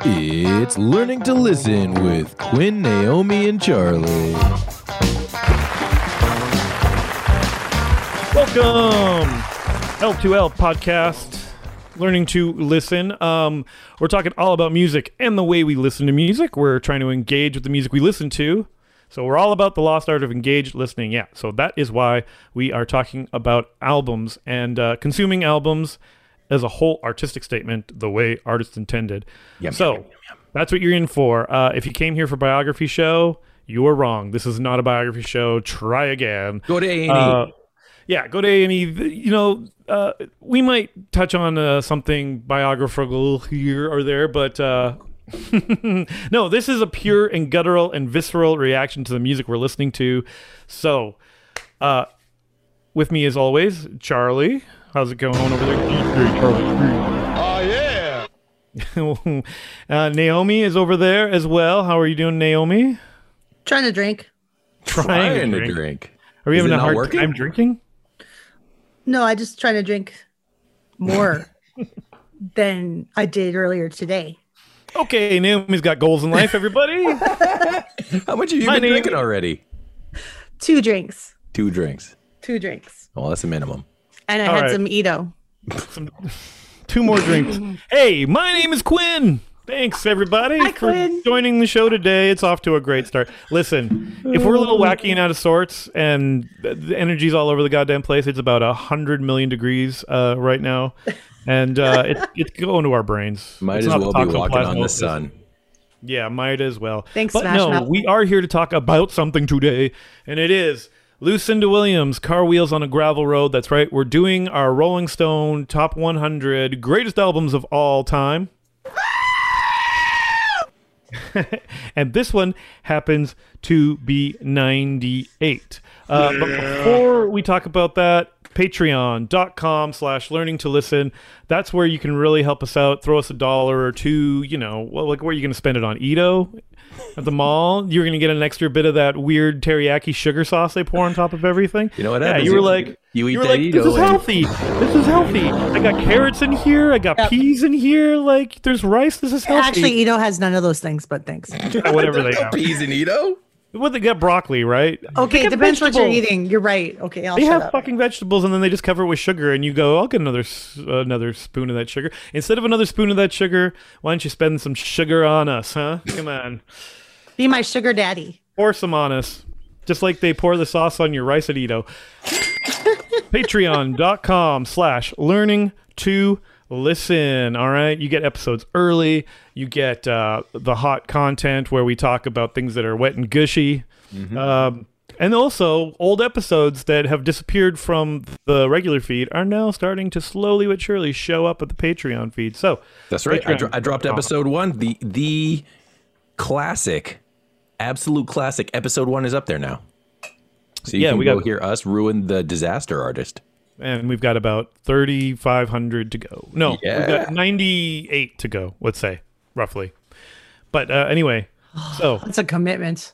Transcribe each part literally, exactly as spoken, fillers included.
It's Learning to Listen with Quinn, Naomi, and Charlie. Welcome, L two L podcast, Learning to Listen. Um, we're talking all about music and the way we listen to music. We're trying to engage with the music we listen to. So we're all about the lost art of engaged listening. Yeah, so that is why we are talking about albums and uh, consuming albums as a whole artistic statement, the way artists intended. Yum, so yum, yum, yum. That's what you're in for. Uh, if you came here for biography show, you are wrong. This is not a biography show. Try again. Go to A and E. Uh, yeah, go to A and E. You know, uh, we might touch on uh, something biographical here or there, but uh, no, this is a pure and guttural and visceral reaction to the music we're listening to. So, uh, with me as always, Charlie. How's it going over there? Oh, yeah. uh, Naomi is over there as well. How are you doing, Naomi? Trying to drink. Trying, Trying to to drink. drink. Are we Is having it a not hard working? time drinking? No, I just trying to drink more than I did earlier today. Okay, Naomi's got goals in life, everybody. How much have you My been name- drinking already? Two drinks. Two drinks. Two drinks. Well, that's a minimum. And I All had right. some Edo. Some, two more drinks. Hey, my name is Quinn. Thanks, everybody, Hi, for Quinn. joining the show today. It's off to a great start. Listen, if we're a little wacky and out of sorts and the- the energy's all over the goddamn place, it's about one hundred million degrees uh, right now. And uh, it, it's going to our brains. Might It's as not well the be walking on the toxoplasmosis. sun. Yeah, might as well. Thanks, but Smash no, Mouth. we are here to talk about something today, and it is Lucinda Williams, Car Wheels on a Gravel Road. That's right, we're doing our Rolling Stone Top one hundred Greatest Albums of All Time. And this one happens to be ninety-eight. Uh, but before we talk about that, patreon.com slash learning to listen. That's where you can really help us out. Throw us a dollar or two. You know, well, like, where are you going to spend it on? Edo at the mall? You're going to get an extra bit of that weird teriyaki sugar sauce they pour on top of everything. You know what Yeah, happens? you were You- like, you eat you were that like, Edo this is and- healthy. This is healthy. I got carrots in here. I got Yep. peas in here. Like, there's rice. This is healthy. Actually, Edo has none of those things, but thanks. Yeah, whatever they No have. peas and Edo? Well, they got broccoli, right? Okay, They it got depends what you're vegetables. eating. You're right. Okay, I'll They shut have up. fucking vegetables, and then they just cover it with sugar, and you go, I'll get another s- another spoon of that sugar. Instead of another spoon of that sugar, why don't you spend some sugar on us, huh? Come on. Be my sugar daddy. Pour some on us. Just like they pour the sauce on your rice at Edo. Patreon.com slash learning to listen. All right. You get episodes early. You get uh, the hot content where we talk about things that are wet and gushy. Um, and also, old episodes that have disappeared from the regular feed are now starting to slowly but surely show up at the Patreon feed. So That's right. I, dro- I dropped Patreon. episode one. The the classic, absolute classic. Episode one is up there now. So you Yeah, can we go got- hear us ruin the disaster artist. And we've got about thirty-five hundred to go. No, we've Yeah. got ninety-eight to go, let's say, roughly. But uh, anyway, so, That's a commitment.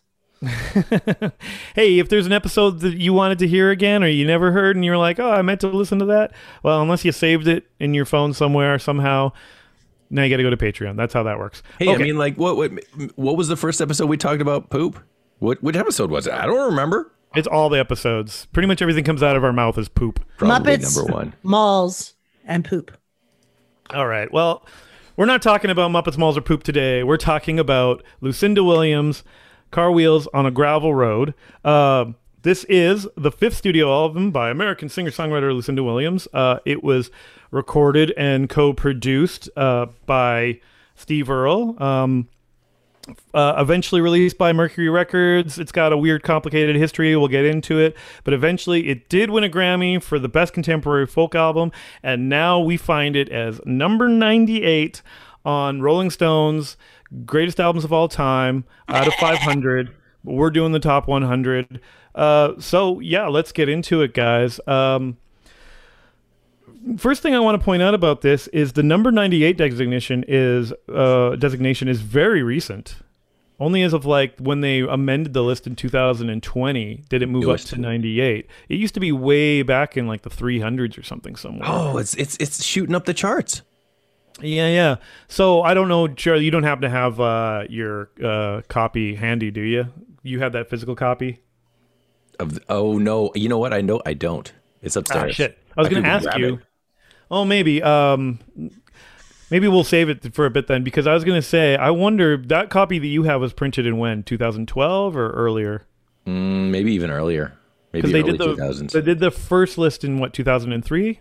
hey, if there's an episode that you wanted to hear again or you never heard and you're like, oh, I meant to listen to that. Well, unless you saved it in your phone somewhere somehow, now you got to go to Patreon. That's how that works. Hey, I Okay. mean, like, what, what what was the first episode we talked about poop? What which episode was it? I don't remember. It's all the episodes. Pretty much everything comes out of our mouth is poop. Probably Muppets, number one. malls, and poop. All right. Well, we're not talking about Muppets, Malls, or Poop today. We're talking about Lucinda Williams, Car Wheels on a Gravel Road. Uh, this is the fifth studio album by American singer-songwriter Lucinda Williams. Uh, it was recorded and co-produced uh, by Steve Earle. Um, uh, eventually released by Mercury Records. It's got a weird, complicated history. We'll get into it. But eventually it did win a Grammy for the Best Contemporary Folk Album. And now we find it as number ninety-eight on Rolling Stone's Greatest Albums of All Time out of five hundred. We're doing the top one hundred. Uh, so, yeah, let's get into it, guys. Um, First thing I want to point out about this is the number ninety-eight designation is uh, designation is very recent. Only as of like when they amended the list in two thousand twenty did it move It up was- to ninety-eight. It used to be way back in like the three hundreds or something somewhere. Oh, it's it's it's shooting up the charts. Yeah, yeah. So I don't know, Charlie. You don't happen to have uh, your uh, copy handy, do you? You have that physical copy? Of oh no, you know what? I know I don't. It's upstairs. Ah, shit. I was I going to could ask grab you. it. Oh, maybe. Um, maybe we'll save it for a bit then, because I was going to say, I wonder that copy that you have was printed in when? twenty twelve or earlier? Mm, maybe even earlier. Maybe Because they early did the two thousands. they did the first list in what two thousand three.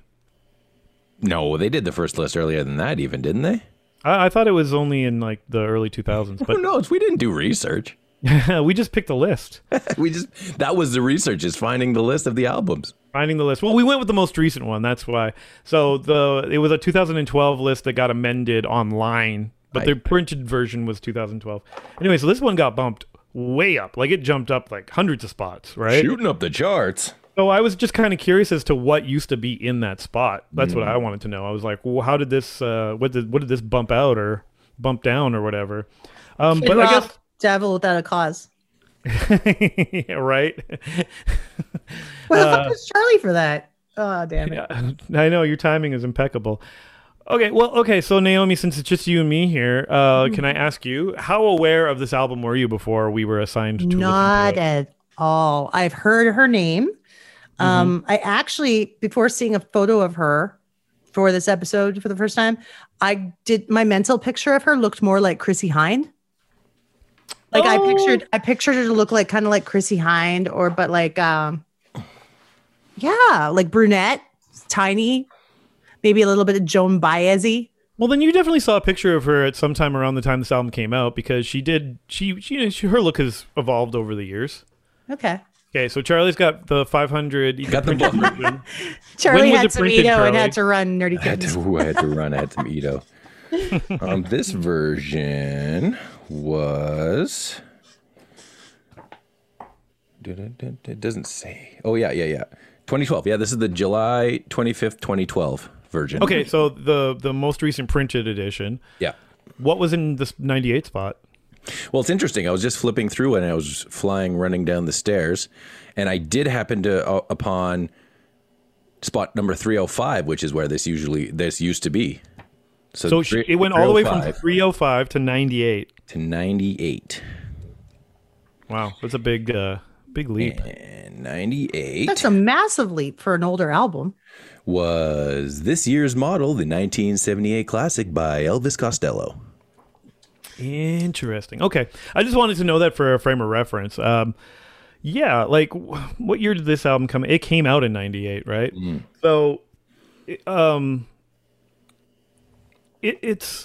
No, they did the first list earlier than that, even didn't they? I, I thought it was only in like the early two thousands, Who but knows? We didn't do research. we just picked a list, We just that was the research, is finding the list of the albums. finding the list. Well, we went with the most recent one. That's why. So the it was a two thousand twelve list that got amended online, but I- the printed version was two thousand twelve. Anyway, so this one got bumped way up, like it jumped up like hundreds of spots, right? Shooting up the charts. So I was just kind of curious as to what used to be in that spot. That's what I wanted to know. I was like, well, how did this? Uh, what did what did this bump out or bump down or whatever? Um, Kid but I Rock, guess. Devil Without a Cause. Yeah, right. Where the fuck was Charlie for that? Oh, damn it. Yeah, I know your timing is impeccable. Okay, well, okay. So Naomi, since it's just you and me here, uh, can I ask you how aware of this album were you before we were assigned to Not listen to it? at all. I've heard her name. Um, I actually, before seeing a photo of her for this episode for the first time, I did my mental picture of her looked more like Chrissy Hind. Like I Oh. pictured, I pictured her to look like kind of like Chrissy Hind, or but like, um, yeah, like brunette, tiny, maybe a little bit of Joan Baez-y. Well, then you definitely saw a picture of her at some time around the time this album came out, because she did. She, she, you know, she her look has evolved over the years. Okay. Okay, so Charlie's got the five hundred. You Got the book. Charlie was had it some printed, Edo and Charlie? had to run Nerdy I had Kittens. to, ooh, I had to run. I had some Edo. Um, this version was. It doesn't say. Oh yeah, yeah, yeah. twenty twelve. Yeah, this is the July twenty-fifth, twenty twelve version. Okay, so the the most recent printed edition. Yeah. What was in this ninety-eight spot? Well, it's interesting. I was just flipping through and I was flying, running down the stairs, and I did happen to uh, upon spot number three oh five, which is where this usually this used to be. So she, it went all the way from three oh five three oh five to ninety-eight. to ninety-eight. Wow, that's a big uh, big leap. And ninety-eight That's a massive leap for an older album. was this year's model, the nineteen seventy-eight classic by Elvis Costello. Interesting. Okay, I just wanted to know that for a frame of reference. Um, yeah, like wh- what year did this album come? It came out in ninety-eight, right? So, it- um, it, it's.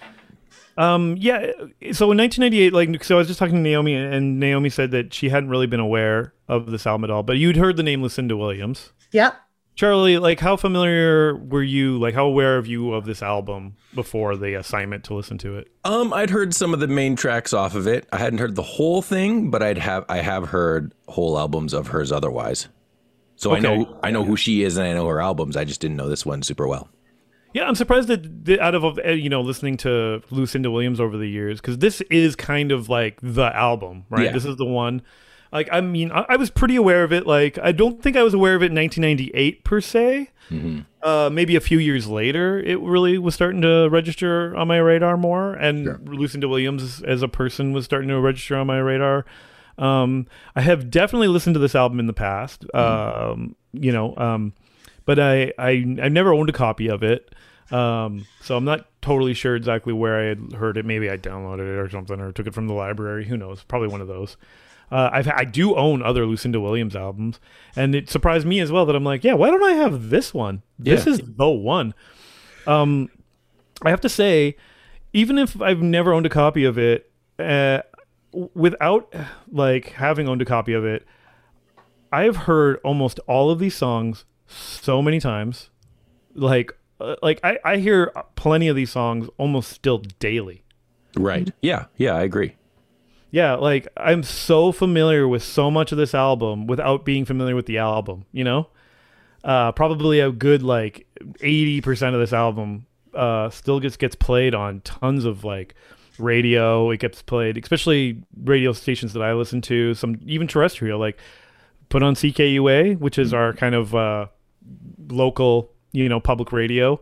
Um, yeah, so in nineteen ninety-eight, like, so I was just talking to Naomi, and Naomi said that she hadn't really been aware of this album at all, but you'd heard the name Lucinda Williams. Yep. Charlie, like, how familiar were you, like, how aware of you of this album before the assignment to listen to it? Um, I'd heard some of the main tracks off of it. I hadn't heard the whole thing, but I'd have I have heard whole albums of hers otherwise. So I Okay. know I know who she is and I know her albums. I just didn't know this one super well. Yeah, I'm surprised that that out of, uh, you know, listening to Lucinda Williams over the years, because this is kind of like the album, right? Yeah. This is the one. Like, I mean, I, I was pretty aware of it. Like, I don't think I was aware of it in nineteen ninety-eight per se. Uh, maybe a few years later, it really was starting to register on my radar more. And Sure. Lucinda Williams as a person was starting to register on my radar. Um, I have definitely listened to this album in the past, um, you know, um, but I, I, I never owned a copy of it. Um, so I'm not totally sure exactly where I had heard it. Maybe I downloaded it or something, or took it from the library. Who knows? Probably one of those. Uh, I've, I do own other Lucinda Williams albums, and it surprised me as well that I'm like, yeah, why don't I have this one? This Yeah. is the one. Um, I have to say, even if I've never owned a copy of it, uh, without like having owned a copy of it, I have heard almost all of these songs so many times. Like, uh, like I, I hear plenty of these songs almost still daily. Right. Yeah. Yeah, I agree. Yeah, like I'm so familiar with so much of this album without being familiar with the album, you know? Uh, probably a good like eighty percent of this album uh, still gets gets played on tons of like radio. It gets played, especially radio stations that I listen to, some even terrestrial, like put on C K U A, which is our kind of uh, local, you know, public radio.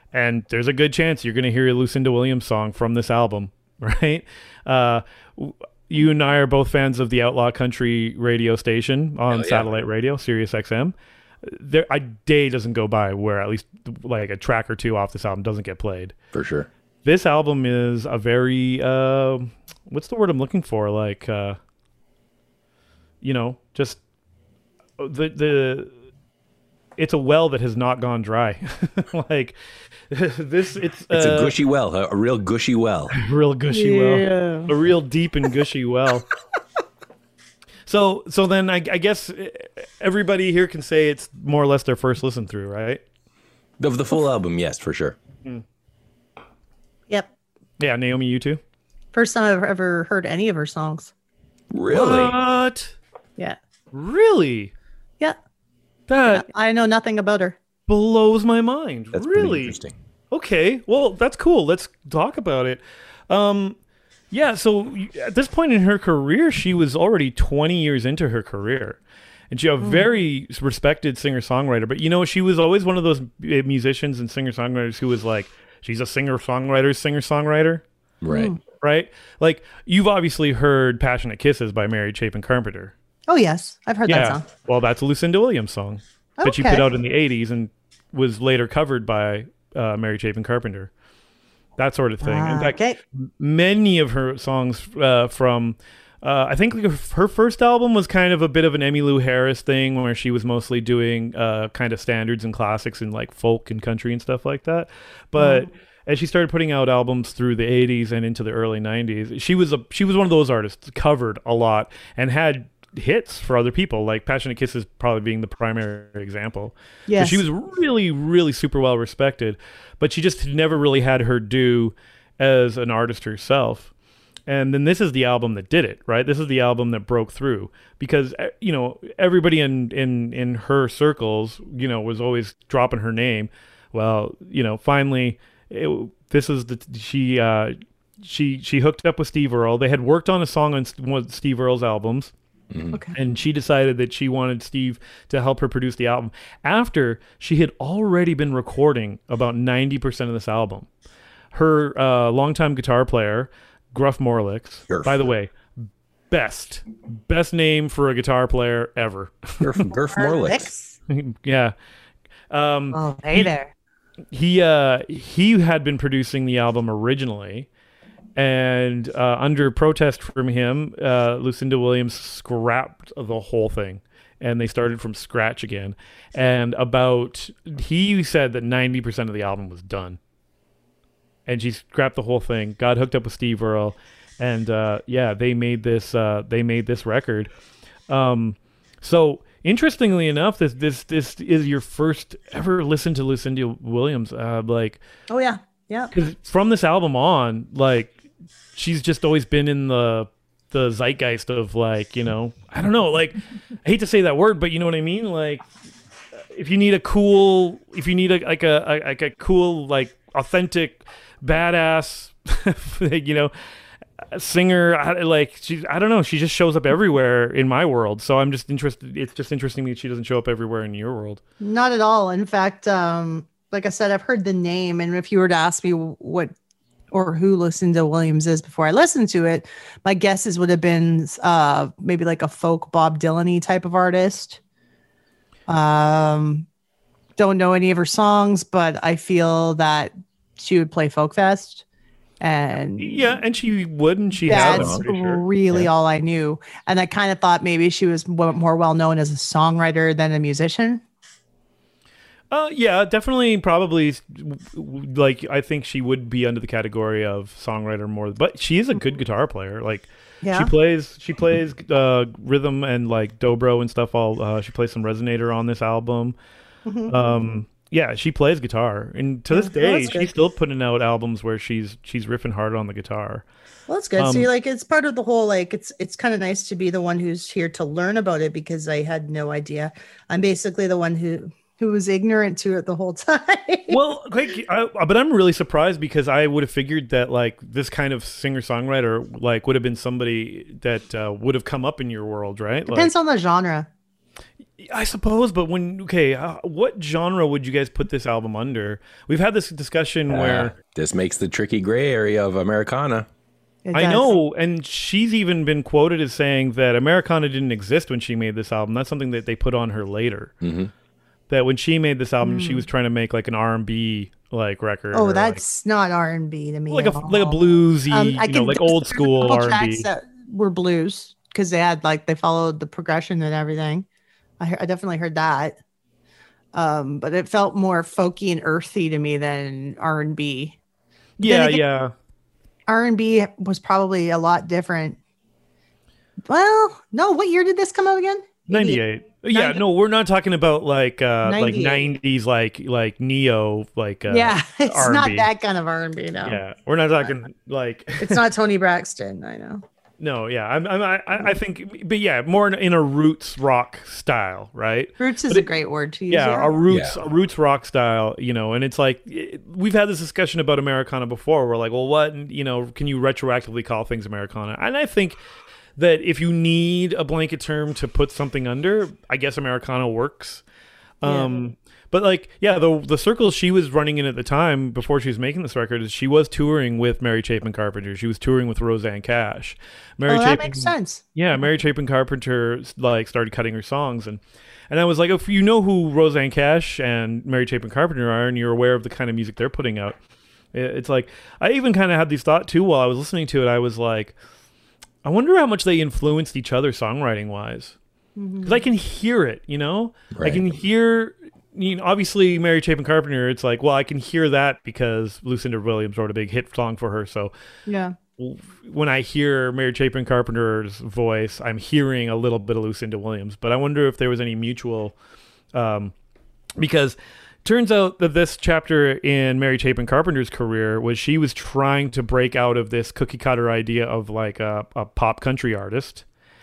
and there's a good chance you're going to hear a Lucinda Williams song from this album, right? Uh, you and I are both fans of the Outlaw Country radio station on Oh, yeah. satellite radio, Sirius X M. There, a day doesn't go by where at least like a track or two off this album doesn't get played. For sure. This album is a very uh, what's the word I'm looking for? Like, uh, you know, just the the. It's a well that has not gone dry. Like this, it's It's uh, a gushy well, a, a real gushy well. real gushy Yeah. well, a real deep and gushy well. So, so then I, I guess everybody here can say it's more or less their first listen through, right? Of the full album, yes, for sure. Yep. Yeah, Naomi, you too. First time I've ever heard any of her songs. Really? What? Yeah. Really? Yeah. That I know nothing about her. blows my mind. That's pretty really interesting. Okay. Well, that's cool. Let's talk about it. Um, yeah. So you- at this point in her career, she was already twenty years into her career, and she's a very respected singer songwriter. But you know, she was always one of those uh, musicians and singer songwriters who was like, she's a singer songwriter, singer songwriter. Right. Right? Like, you've obviously heard Passionate Kisses by Mary Chapin Carpenter. Oh yes, I've heard that Yeah. song. Well, that's a Lucinda Williams song that she Okay. put out in the eighties and was later covered by uh, Mary Chapin Carpenter. That sort of thing. In Ah, fact, okay. many of her songs uh, from, uh, I think like her first album was kind of a bit of an Emmylou Harris thing where she was mostly doing uh, kind of standards and classics and like folk and country and stuff like that. But Mm. as she started putting out albums through the eighties and into the early nineties, she was a she was one of those artists covered a lot and had hits for other people, like Passionate Kisses probably being the primary example. Yes. So she was really, really super well respected, but she just never really had her due as an artist herself. And then this is the album that did it, right? This is the album that broke through because, eh, you know, everybody in, in, in her circles, you know, was always dropping her name. Well, you know, finally, it, this is the, she, uh, she, she hooked up with Steve Earle. They had worked on a song on one of Steve Earle's albums. Okay. And she decided that she wanted Steve to help her produce the album after she had already been recording about ninety percent of this album. Her uh, longtime guitar player, Gruff Morlix, Gruff. by the way, best, best name for a guitar player ever. Gurf, Gurf Morlix. Licks? Yeah. Um, Oh, hey there. he uh, he had been producing the album originally. And uh, under protest from him, uh, Lucinda Williams scrapped the whole thing, and they started from scratch again. And about he said that ninety percent of the album was done, and she scrapped the whole thing. Got hooked up with Steve Earle, and uh, yeah, they made this. Uh, they made this record. Um, so interestingly enough, this this this is your first ever listen to Lucinda Williams. Uh, like. Oh yeah. Yeah. Because from this album on, like, she's just always been in the the zeitgeist of, like, you know, I don't know, like, I hate to say that word, but you know what I mean? Like, if you need a cool, if you need a like a, a like a cool, like, authentic, badass, you know, singer, I- like, she, I don't know, she just shows up everywhere in my world. So I'm just interested. It's just interesting that she doesn't show up everywhere in your world. Not at all. In fact, um, like I said, I've heard the name, and if you were to ask me what or who Lucinda Williams is before I listened to it, my guesses would have been uh, maybe like a folk Bob Dylan-y type of artist. Um, don't know any of her songs, but I feel that she would play Folk Fest, and Yeah, and she would, and she has. that's I'm pretty sure. really all I knew. And I kind of thought maybe she was mo- more well known as a songwriter than a musician. Uh, yeah, definitely, probably. Like, I think she would be under the category of songwriter more, but she is a good guitar player. Like, Yeah. she plays, she plays uh, rhythm and like dobro and stuff. All uh, she plays some resonator on this album. Um, yeah, she plays guitar, and to this Yeah, well, day, that's good. she's still putting out albums where she's she's riffing hard on the guitar. Well, that's good. Um, See, like it's part of the whole, like it's it's kind of nice to be the one who's here to learn about it, because I had no idea. I'm basically the one who who was ignorant to it the whole time. Well, like, I, but I'm really surprised because I would have figured that like this kind of singer songwriter like would have been somebody that uh, would have come up in your world, right? Depends Like, on the genre. I suppose, but when okay, uh, what genre would you guys put this album under? We've had this discussion Uh, where this makes the tricky gray area of Americana. It I does. know, and she's even been quoted as saying that Americana didn't exist when she made this album. That's something that they put on her later. Mm-hmm. That when she made this album, she was trying to make like an R and B like record. Oh, or, that's not R and B to me. like, like at a like a all. bluesy, Um, I you know, can- like there's- old there's a school couple R and tracks B. that were blues because they had like they followed the progression and everything. I, he- I definitely heard that, um, but it felt more folky and earthy to me than R and B. Yeah, again- yeah. R and B was probably a lot different. Well, no. What year did this come out again? ninety-eight. Yeah, ninety no, we're not talking about like uh like ninety-eight. nineties like like neo like uh Yeah, it's R and not B. that kind of R and B. No, Yeah, we're not talking like it's not Tony Braxton. I know. no, yeah. I'm, I'm I I think but yeah, more in, in a roots rock style, right? Roots is But a it- great word to use. Yeah, here. a roots Yeah. a roots rock style, you know, and it's like it, we've had this discussion about Americana before. We're like, well, what, you know, can you retroactively call things Americana? And I think that if you need a blanket term to put something under, I guess Americana works. Um, but like, yeah, the the circles she was running in at the time before she was making this record is she was touring with Mary Chapin Carpenter. She was touring with Roseanne Cash. Mary Oh, that Chapin, makes sense. yeah, Mary Chapin Carpenter like started cutting her songs, and and I was like, if you know who Roseanne Cash and Mary Chapin Carpenter are, and you're aware of the kind of music they're putting out, it- it's like I even kind of had these thought too while I was listening to it. I was like, I wonder how much they influenced each other songwriting wise, because I can hear it. You know, I Right. can hear. You know, obviously Mary Chapin Carpenter. It's like, well, I can hear that because Lucinda Williams wrote a big hit song for her, so Yeah. when I hear Mary Chapin Carpenter's voice, I'm hearing a little bit of Lucinda Williams. But I wonder if there was any mutual, um, because turns out that this chapter in Mary Chapin Carpenter's career was she was trying to break out of this cookie cutter idea of like a, a pop country artist.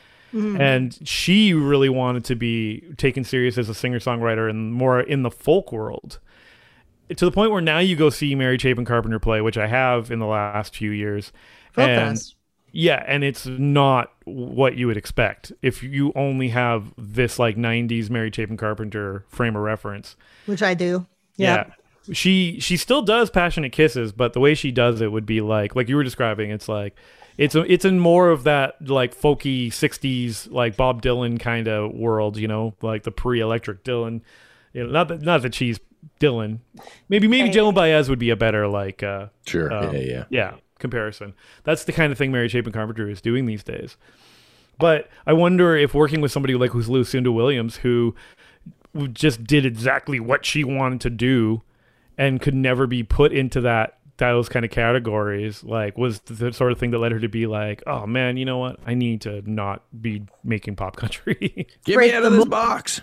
And she really wanted to be taken serious as a singer-songwriter and more in the folk world. To the point where now you go see Mary Chapin Carpenter play, which I have in the last few years. Folk and fest. yeah, and it's not what you would expect if you only have this like nineties Mary Chapin Carpenter frame of reference. Which I do. Yeah. Yeah. She she still does Passionate Kisses, but the way she does it would be like like you were describing, it's like it's a, it's in more of that like folky sixties like Bob Dylan kind of world, you know, like the pre-electric Dylan. You know, not that not that she's Dylan. Maybe maybe Hey. Dylan Baez would be a better like uh Sure. um, yeah, yeah. yeah, comparison. That's the kind of thing Mary Chapin Carpenter is doing these days. But I wonder if working with somebody like who's Lucinda Williams, who just did exactly what she wanted to do and could never be put into that those kind of categories, like was the sort of thing that led her to be like, oh man, you know what? I need to not be making pop country. Get Break me out the of this mo- box.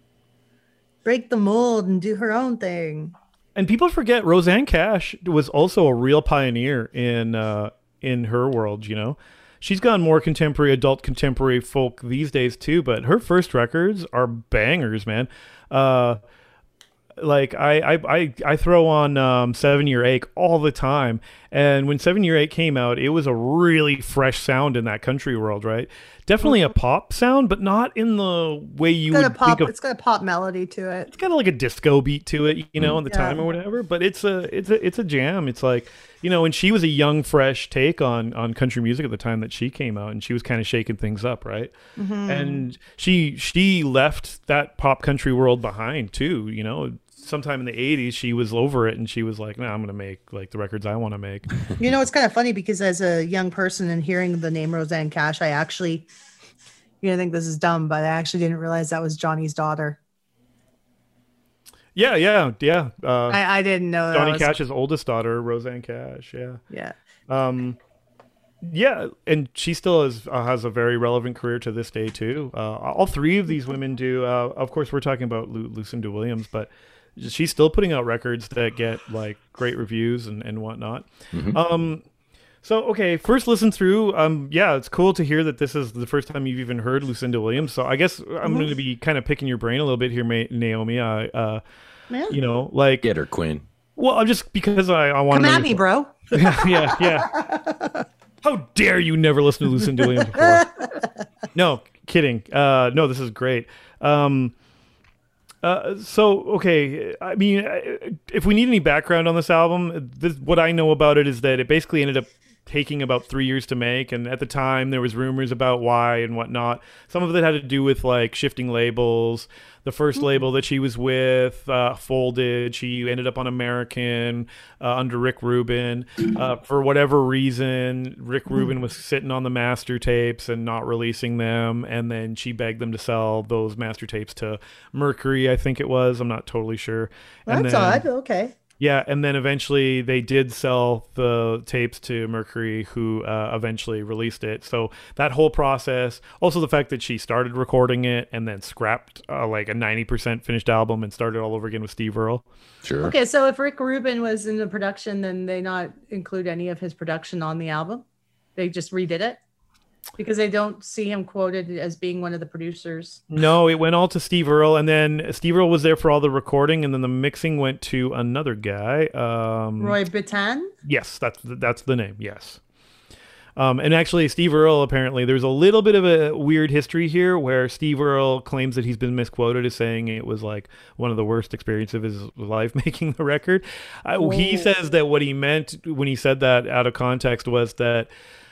Break the mold and do her own thing. And people forget Roseanne Cash was also a real pioneer in uh, in her world. You know, she's gone more contemporary, adult contemporary folk these days too. But her first records are bangers, man. Uh, like I, I I I throw on um, Seven Year Ache all the time, and when Seven Year Ache came out, it was a really fresh sound in that country world, right? Definitely a pop sound, but not in the way you It's got a would pop. think of. It's got a pop melody to it. It's got like a disco beat to it, you know, in the Yeah. time or whatever. But it's a it's a it's a jam. It's like, you know, and she was a young, fresh take on on country music at the time that she came out, and she was kind of shaking things up, right? And she she left that pop country world behind too. You know, sometime in the eighties, she was over it, and she was like, "No, nah, I'm gonna make like the records I want to make." You know, it's kind of funny because as a young person and hearing the name Roseanne Cash, I actually, you're gonna think this is dumb, but I actually didn't realize that was Johnny's daughter. Yeah, yeah, yeah. Uh, I, I didn't know that Johnny was, Cash's oldest daughter, Roseanne Cash. Yeah. Yeah. Um, yeah, and she still is, uh, has a very relevant career to this day too. Uh, all three of these women do. Uh, of course, we're talking about Lu- Lucinda Williams, but she's still putting out records that get like great reviews and, and whatnot. Um, so okay, first listen through. Um, yeah, it's cool to hear that this is the first time you've even heard Lucinda Williams. So I guess I'm going to be kind of picking your brain a little bit here, Ma- Naomi. I, uh, Yeah. you know, like, Get her, Quinn. well, I'm just because I, I want Come to at me, bro. yeah, yeah. How dare you never listen to Lucinda Williams before? No, kidding. Uh, no, this is great. Um, Uh, so okay, I mean, if we need any background on this album, this, what I know about it is that it basically ended up taking about three years to make, and at the time there was rumors about why and whatnot. Some of it had to do with like shifting labels. The first mm-hmm. label that she was with uh, folded. She ended up on American uh, under Rick Rubin. Uh, for whatever reason, Rick Rubin was sitting on the master tapes and not releasing them, and then she begged them to sell those master tapes to Mercury, I think it was. I'm not totally sure. Well, and that's then, odd. Okay. Yeah, and then eventually they did sell the tapes to Mercury, who uh, eventually released it. So that whole process, also the fact that she started recording it and then scrapped uh, like a ninety percent finished album and started all over again with Steve Earle. Sure. Okay, so if Rick Rubin was in the production, then they not include any of his production on the album? They just redid it? Because they don't see him quoted as being one of the producers. No, it went all to Steve Earle, and then Steve Earle was there for all the recording, and then the mixing went to another guy. Um, Roy Bittan? Yes, that's that's the name, yes. Um, and actually, Steve Earle, apparently, there's a little bit of a weird history here where Steve Earle claims that he's been misquoted as saying it was like one of the worst experiences of his life making the record. Uh, he says that what he meant when he said that out of context was that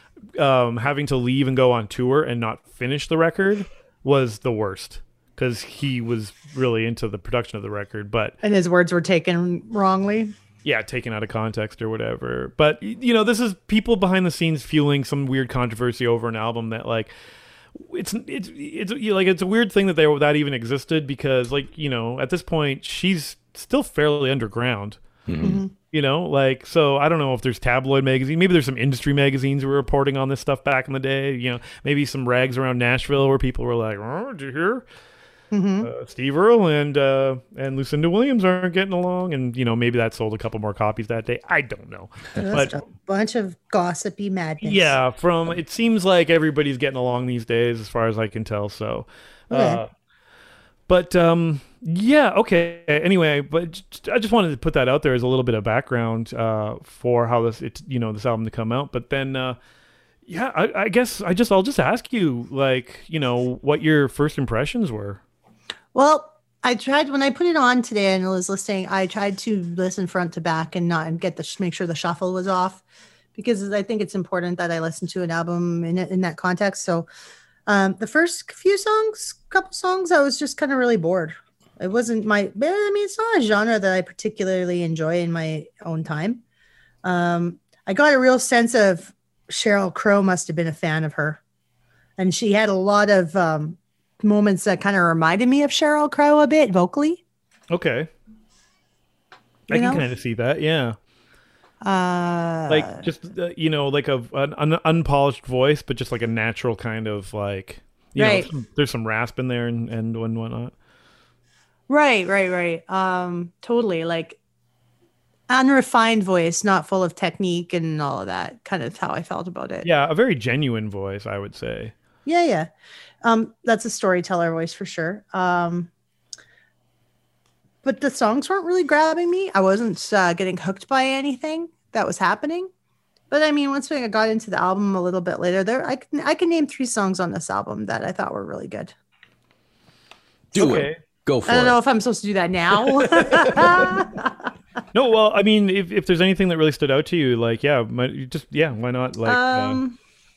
um, having to leave and go on tour and not finish the record was the worst because he was really into the production of the record. But and his words were taken wrongly. Yeah, taken out of context or whatever. But, you know, this is people behind the scenes fueling some weird controversy over an album that, like, it's it's it's you know, like it's a weird thing that they that even existed because, like, you know, at this point she's still fairly underground. Mm-hmm. Mm-hmm. You know, like, so I don't know if there's tabloid magazine. Maybe there's some industry magazines who were reporting on this stuff back in the day. You know, maybe some rags around Nashville where people were like, "Oh, did you hear?" Mm-hmm. Uh, Steve Earle and uh, and Lucinda Williams aren't getting along, and you know maybe that sold a couple more copies that day. I don't know, Just but a bunch of gossipy madness. yeah, from it seems like everybody's getting along these days, as far as I can tell. So, Okay. uh, but um, yeah, okay. Anyway, but just, I just wanted to put that out there as a little bit of background uh, for how this it you know this album to come out. But then. Uh, yeah, I, I guess I just I'll just ask you, like, you know, what your first impressions were. Well, I tried when I put it on today and I was listening. I tried to listen front to back and not and get the make sure the shuffle was off, because I think it's important that I listen to an album in in that context. So, um, the first few songs, couple songs, I was just kind of really bored. It wasn't my. I mean, it's not a genre that I particularly enjoy in my own time. Um, I got a real sense of Sheryl Crow must have been a fan of her, and she had a lot of um, moments that kind of reminded me of Sheryl Crow a bit vocally. Okay. I You can know? kind of see that, yeah. Uh, Like just uh, you know, like a an, an unpolished voice, but just like a natural kind of like you Right. know, some, there's some rasp in there and and and whatnot. right, right, right. Um, totally. Like unrefined voice, not full of technique and all of that. Kind of how I felt about it. Yeah, a very genuine voice, I would say. Yeah, yeah. Um, that's a storyteller voice for sure. Um, but the songs weren't really grabbing me. I wasn't uh, getting hooked by anything that was happening. But I mean, once I got into the album a little bit later, there I can I can name three songs on this album that I thought were really good. Do Okay. it. Go for I don't it. know if I'm supposed to do that now. No, well, I mean, if if there's anything that really stood out to you, like, yeah, might, you just yeah, why not? Like, um,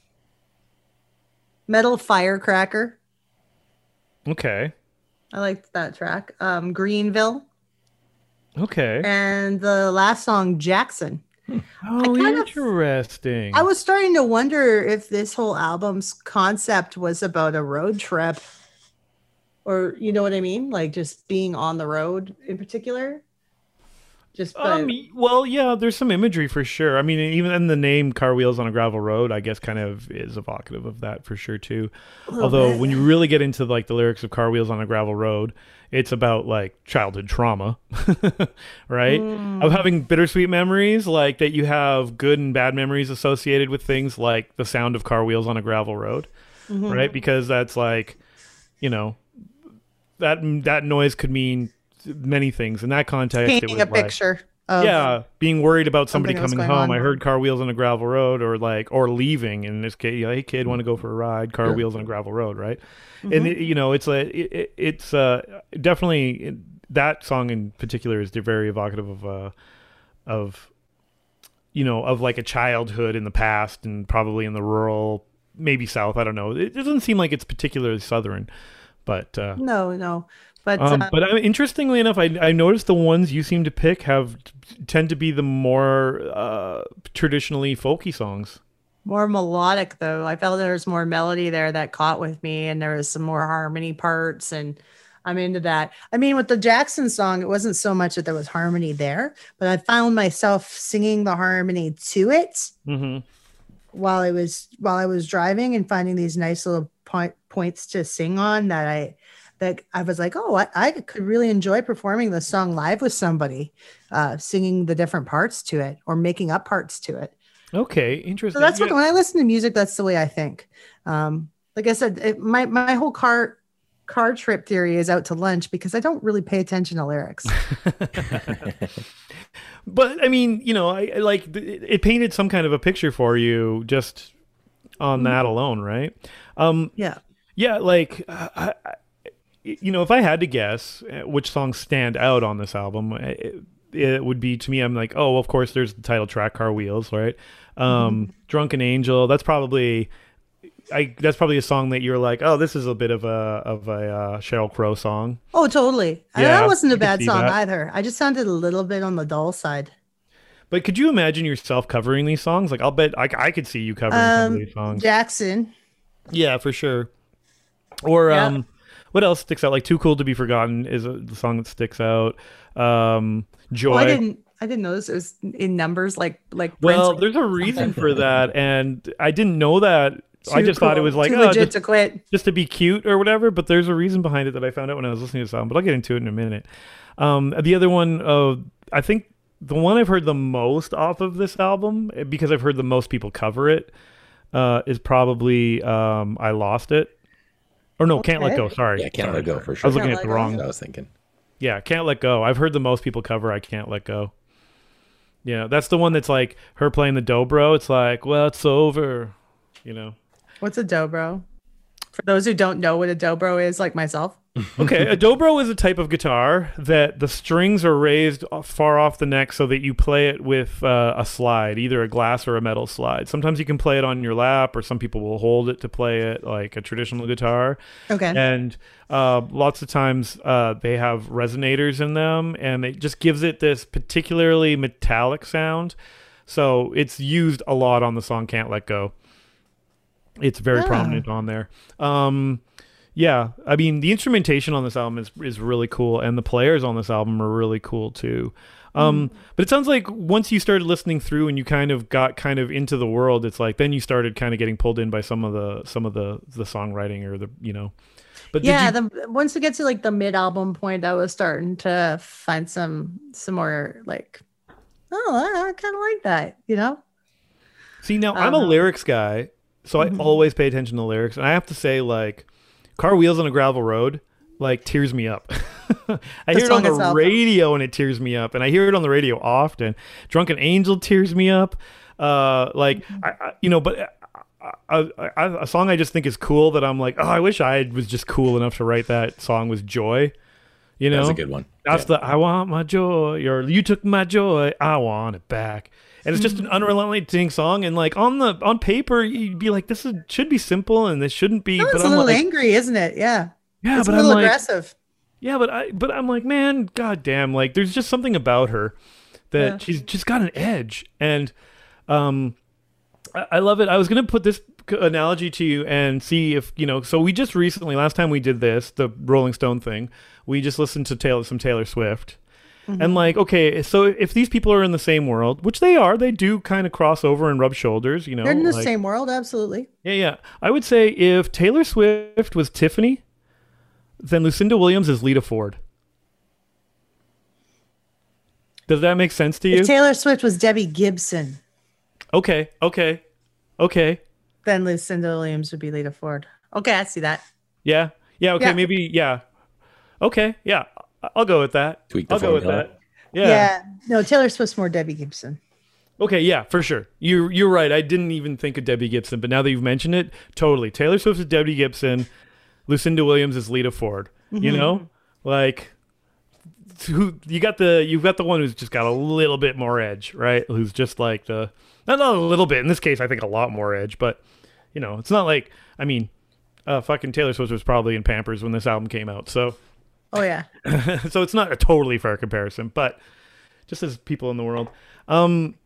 Metal Firecracker. uh, okay, I liked that track. Um, Greenville. okay. And the last song, Jackson. Oh, kind of- interesting. I was starting to wonder if this whole album's concept was about a road trip, or you know what I mean, like just being on the road in particular. Just by, Um, y- well, yeah, there's some imagery for sure. I mean, even in the name "Car Wheels on a Gravel Road," I guess kind of is evocative of that for sure too. Although bit. when you really get into like the lyrics of "Car Wheels on a Gravel Road," it's about like childhood trauma, right? Of having bittersweet memories, like that you have good and bad memories associated with things like the sound of car wheels on a gravel road, right? Because that's like, you know, that that noise could mean many things in that context. It painting was a like- picture. of yeah, being worried about somebody something that was coming going home. on. I heard car wheels on a gravel road, or like, or leaving. In this case, hey kid, want to go for a ride? Car Sure. wheels on a gravel road, right? Mm-hmm. And it, you know, it's a, it, it's uh, definitely that song in particular is very evocative of, uh, of, you know, of like a childhood in the past and probably in the rural, maybe South. I don't know. It doesn't seem like it's particularly Southern, but. Uh, No, no. But Um, uh, but I, interestingly enough, I, I noticed the ones you seem to pick have tend to be the more uh, traditionally folky songs. more melodic though. I felt there was more melody there that caught with me, and there was some more harmony parts, and I'm into that. I mean, with the Jackson song, it wasn't so much that there was harmony there, but I found myself singing the harmony to it Mm-hmm. while I was while I was driving, and finding these nice little point, points to sing on that I that I was like, oh, I, I could really enjoy performing this song live with somebody, uh, singing the different parts to it or making up parts to it. Okay, interesting. So that's what Yeah. when I listen to music, that's the way I think. Um, like I said, it, my my whole car car trip theory is out to lunch because I don't really pay attention to lyrics. But I mean, you know, I, I like th- it painted some kind of a picture for you just on Mm-hmm. that alone, right? Um, Yeah. yeah, like uh, I, I, you know, if I had to guess uh, which songs stand out on this album, it, it would be to me. I'm like, oh, well, of course, there's the title track, "Car Wheels," right? Um, Mm-hmm. "Drunken Angel." That's probably, I. That's probably a song that you're like, oh, this is a bit of a of a uh, Sheryl Crow song. Oh, totally. And Yeah, that wasn't a I could bad see song that. either. I just sounded a little bit on the dull side. But could you imagine yourself covering these songs? Like, I'll bet I, I could see you covering some of Um, these songs. Jackson. Yeah, for sure. Or Yeah. um, what else sticks out? Like, "Too Cool to Be Forgotten" is a, the song that sticks out. Um, "Joy." Oh, I didn't. I didn't notice it was in numbers like like. Well, Prince. there's a reason for that, and I didn't know that. I Too just thought it cool, was like, too oh, legit just, to quit. just to be cute or whatever. But there's a reason behind it that I found out when I was listening to the song. But I'll get into it in a minute. Um, the other one, uh, I think the one I've heard the most off of this album, because I've heard the most people cover it, uh, is probably um, "I Lost It." Or no, "Can't Let Okay. Go." Sorry, Yeah, Can't Sorry, Let Go sorry. for I sure. was looking Can't at the Let Go. wrong. That's what I was thinking. Yeah, "Can't Let Go." I've heard the most people cover "I Can't Let Go." Yeah, that's the one that's like her playing the dobro. It's like, well, it's over, you know. What's a dobro? For those who don't know what a dobro is, like myself. Okay, a dobro is a type of guitar that the strings are raised off- far off the neck so that you play it with uh, a slide, either a glass or a metal slide. Sometimes you can play it on your lap, or some people will hold it to play it like a traditional guitar. Okay. And uh, lots of times uh, they have resonators in them, and it just gives it this particularly metallic sound. So it's used a lot on the song "Can't Let Go." It's very Ah. prominent on there. Um, yeah, I mean, the instrumentation on this album is is really cool, and the players on this album are really cool too. Um, But it sounds like once you started listening through and you kind of got kind of into the world, it's like then you started kind of getting pulled in by some of the some of the the songwriting or the you know. But did Yeah, you- the once we get to like the mid album point, I was starting to find some some more like, oh, I, I kind of like that, you know. see now I'm a Uh-huh. lyrics guy, so I always pay attention to lyrics, and I have to say like, "Car Wheels on a Gravel Road" like tears me up. I The hear it on song the itself. radio and it tears me up, and I hear it on the radio often. "Drunken Angel" tears me up. Uh, like I, I, you know, but I, I, I, a song I just think is cool that I'm like, oh, I wish I was just cool enough to write that song was "Joy." You know, That's a good one. That's Yeah. the "I want my joy," or "You took my joy, I want it back." And it's just an unrelenting song, and like on the on paper, you'd be like, "This is, should be simple, and this shouldn't be." Oh, but it's a I'm little like, angry, isn't it? Yeah. yeah, It's but a I'm little like, aggressive. yeah, but I, but I'm like, man, goddamn, like there's just something about her that Yeah. she's just got an edge, and um, I, I love it. I was gonna put this c- analogy to you and see if you know. So we just recently, last time we did this, the Rolling Stone thing, we just listened to Taylor, some Taylor Swift. And like, okay, so if these people are in the same world, which they are, they do kind of cross over and rub shoulders, you know. They're in the like- same world, absolutely. Yeah, yeah. I would say if Taylor Swift was Tiffany, then Lucinda Williams is Lita Ford. Does that make sense to you? If Taylor Swift was Debbie Gibson, Okay, okay, okay. then Lucinda Williams would be Lita Ford. Okay, I see that. Yeah, yeah, okay, Yeah. maybe, yeah. Okay, yeah, I- I'll go with that. Tweak the I'll go with formula. that. Yeah. Yeah. No, Taylor Swift's more Debbie Gibson. Okay, yeah, for sure. You you're right. I didn't even think of Debbie Gibson, but now that you've mentioned it, totally. Taylor Swift is Debbie Gibson. Lucinda Williams is Lita Ford. Mm-hmm. You know, like who you got the you've got the one who's just got a little bit more edge, right? Who's just like the not, not a little bit. In this case, I think a lot more edge, but you know, it's not like I mean, uh, fucking Taylor Swift was probably in Pampers when this album came out, so. Oh yeah. So it's not a totally fair comparison, but just as people in the world. Um,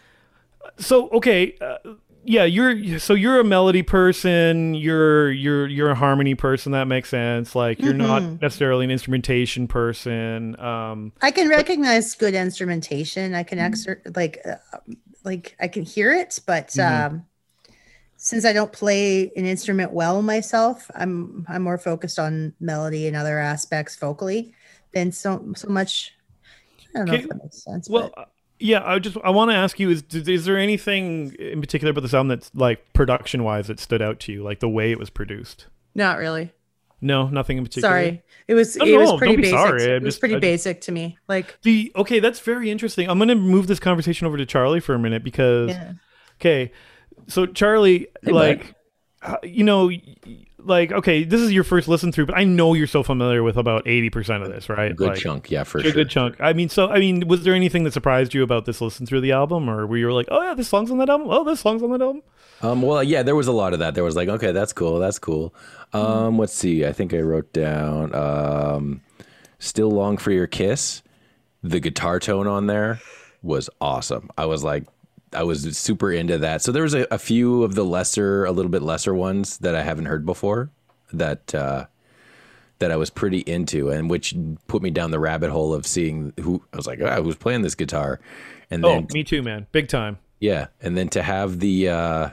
So okay, uh, yeah, you're so you're a melody person. You're you're you're a harmony person. That makes sense. Like you're mm-hmm. not necessarily an instrumentation person. Um, I can recognize good instrumentation. I can exer- like uh, like I can hear it, but mm-hmm. um, since I don't play an instrument well myself, I'm I'm more focused on melody and other aspects vocally than so so much. I don't know okay. if that makes sense. Well. But. Yeah, I just I want to ask you: is is there anything in particular about this album that's like production wise that stood out to you, like the way it was produced? Not really. No, nothing in particular. Sorry, it was no, it no, was pretty don't be basic. Sorry. It I'm was just, pretty I basic to me. Like the okay, that's very interesting. I'm gonna move this conversation over to Charlie for a minute because yeah. okay, so Charlie, hey, like uh, you know. Like, okay, this is your first listen through, but I know you're so familiar with about eighty percent of this, right? A good like, chunk, yeah, for a sure. A good chunk. I mean, so, I mean, was there anything that surprised you about this listen through the album? Or were you like, oh, yeah, this song's on that album? Oh, this song's on that album? Um, well, yeah, there was a lot of that. There was like, okay, that's cool, that's cool. Um, mm. Let's see, I think I wrote down um, Still Long for Your Kiss. The guitar tone on there was awesome. I was like, I was super into that. So there was a, a few of the lesser, a little bit lesser ones that I haven't heard before that uh, that I was pretty into, and which put me down the rabbit hole of seeing who I was like, ah, who's playing this guitar? And then, oh, me too, man, big time. Yeah, and then to have the uh,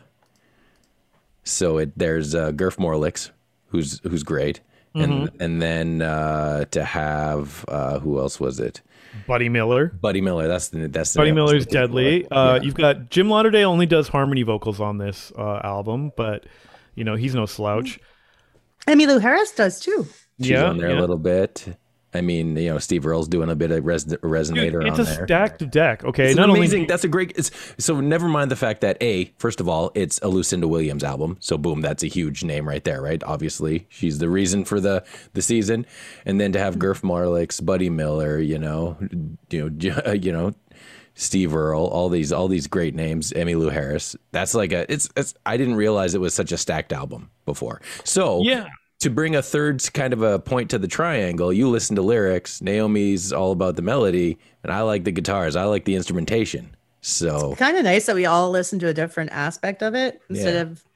so it there's uh, Gurf Morlix, who's who's great, and mm-hmm. and then uh, to have uh, who else was it? Buddy Miller. Buddy Miller. That's the that's the Buddy Miller's deadly. Uh, yeah. You've got Jim Lauderdale only does harmony vocals on this uh, album, but you know he's no slouch. Emmylou Harris does too. She's yeah, on there yeah. a little bit. I mean, you know, Steve Earle's doing a bit of res- resonator Dude, it's on a there. stacked deck. Okay, it's not amazing. Only... That's a great. It's, so never mind the fact that a first of all, it's a Lucinda Williams album. So boom, that's a huge name right there, right? Obviously, she's the reason for the the season. And then to have Gurf Morlix, Buddy Miller, you know, you know, you know, Steve Earle, all these all these great names. Emmylou Harris. That's like a. It's. it's I didn't realize it was such a stacked album before. So yeah. To bring a third kind of a point to the triangle, you listen to lyrics. Naomi's all about the melody, and I like the guitars. I like the instrumentation. So it's kind of nice that we all listen to a different aspect of it instead yeah. of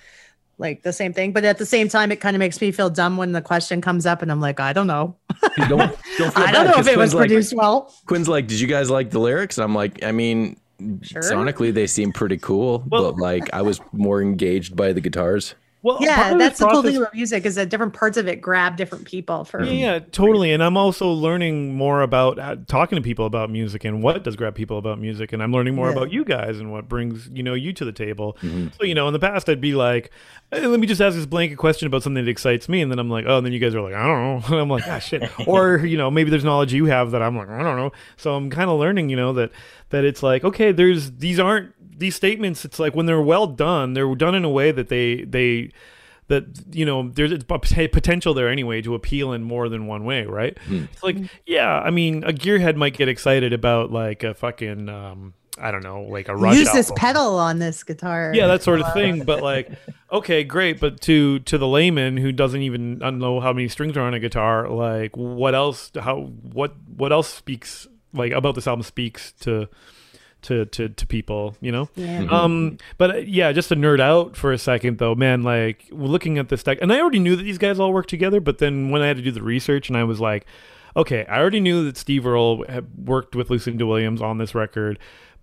like the same thing. But at the same time, it kind of makes me feel dumb when the question comes up, and I'm like, I don't know. don't, don't I don't know if it Quinn's was like, produced well. Quinn's like, did you guys like the lyrics? And I'm like, I mean, sure. Sonically they seem pretty cool, well, but like I was more engaged by the guitars. Well, yeah, that's the process, cool thing about music is that different parts of it grab different people. For yeah, yeah, totally. And I'm also learning more about uh, talking to people about music and what does grab people about music. And I'm learning more yeah. about you guys and what brings you know you to the table. Mm-hmm. So you know, in the past, I'd be like, hey, let me just ask this blanket question about something that excites me, and then I'm like, oh, and then you guys are like, I don't know. And I'm like, ah, shit. Or you know, maybe there's knowledge you have that I'm like, I don't know. So I'm kind of learning, you know, that that it's like, okay, there's these aren't these statements. It's like when they're well done, they're done in a way that they they. that, you know, there's a potential there anyway to appeal in more than one way, right? Mm. It's like, yeah, I mean, a gearhead might get excited about like a fucking, um, I don't know, like a Rush use album. This pedal on this guitar. Yeah, that sort of thing. But like, okay, great. But to to the layman who doesn't even know how many strings are on a guitar, like, what else? How what what else speaks like about this album speaks to. To, to to people, you know, yeah. Mm-hmm. um, but uh, yeah, just to nerd out for a second though, man. Like looking at this deck, and I already knew that these guys all work together. But then when I had to do the research, and I was like, okay, I already knew that Steve Earle had worked with Lucinda Williams on this record,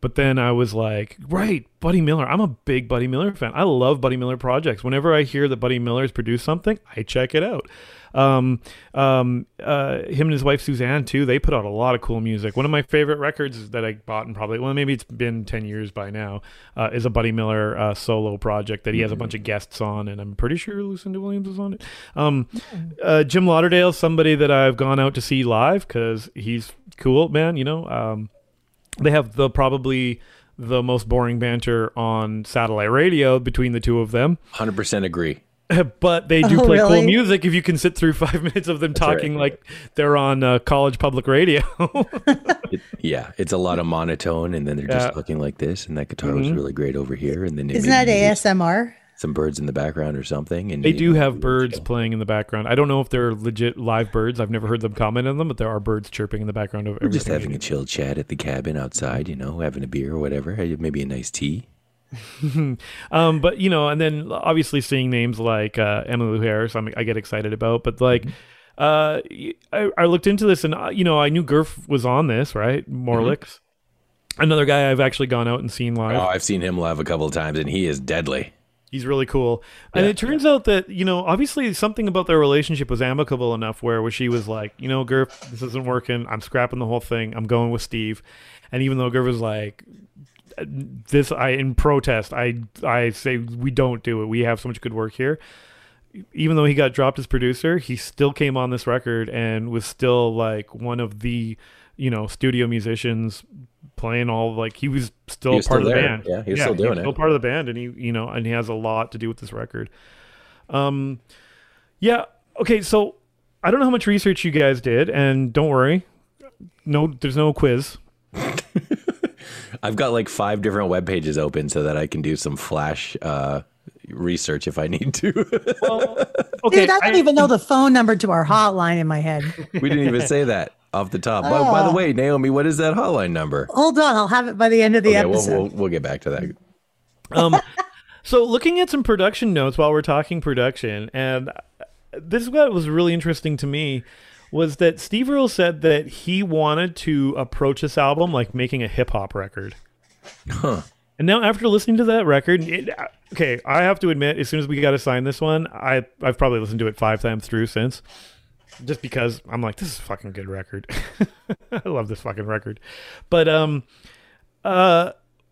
but then I was like, right, Buddy Miller. I'm a big Buddy Miller fan. I love Buddy Miller projects. Whenever I hear that Buddy Miller's produced something, I check it out. Um, um, uh, him and his wife Suzanne too. They put out a lot of cool music. One of my favorite records that I bought, and probably well, maybe it's been ten years by now, uh, is a Buddy Miller uh, solo project that he has a bunch of guests on, and I'm pretty sure Lucinda Williams is on it. Um, uh, Jim Lauderdale, somebody that I've gone out to see live because he's cool, man. You know, um, they have the probably the most boring banter on satellite radio between the two of them. one hundred percent agree. But they do Oh, play really? cool music if you can sit through five minutes of them talking right. like they're on uh, college public radio. It, yeah, it's a lot of monotone, and then they're just Yeah. looking like this, and that guitar was really great over here, and then it Isn't maybe that there's A S M R? some birds in the background or something. And They you do know, have it's birds chill. playing in the background. I don't know if they're legit live birds. I've never heard them comment on them, but there are birds chirping in the background of We're just everything. having a chill chat at the cabin outside, you know, having a beer or whatever, maybe a nice tea. Um, but you know, and then obviously seeing names like uh, Emmylou Harris, I'm, I get excited about. But like, uh, I, I looked into this, and uh, you know, I knew Gurf was on this, right? Morlix, another guy I've actually gone out and seen live. Oh, I've seen him live a couple of times, and he is deadly. He's really cool. And Yeah, it turns out that, you know, obviously something about their relationship was amicable enough where, where she was like, you know, Gurf, this isn't working. I'm scrapping the whole thing. I'm going with Steve. And even though Gurf was like, this, I, in protest, I, I say we don't do it. We have so much good work here. Even though he got dropped as producer, he still came on this record and was still like one of the, you know, studio musicians playing all, like he was still He was part still of the there. band. Yeah, he was still doing it. Still part of the band, and he, you know, and he has a lot to do with this record. Um, yeah. Okay, so I don't know how much research you guys did, and don't worry, no, there's no quiz. I've got like five different web pages open so that I can do some flash uh, research if I need to. Well, okay, Dude, I don't I- even know the phone number to our hotline in my head. We didn't even say that off the top. By, by the Oh. way, Naomi, what is that hotline number? Hold on, I'll have it by the end of the Okay, we'll, episode. we'll, we'll get back to that. Um, so looking at some production notes while we're talking production, and this is what was really interesting to me, was that Steve Earle said that he wanted to approach this album like making a hip hop record. Huh. And now after listening to that record, it, okay, I have to admit, as soon as we got assigned this one, I, I've probably listened to it five times through since. Just because I'm like, this is a fucking good record. I love this fucking record. But um, uh,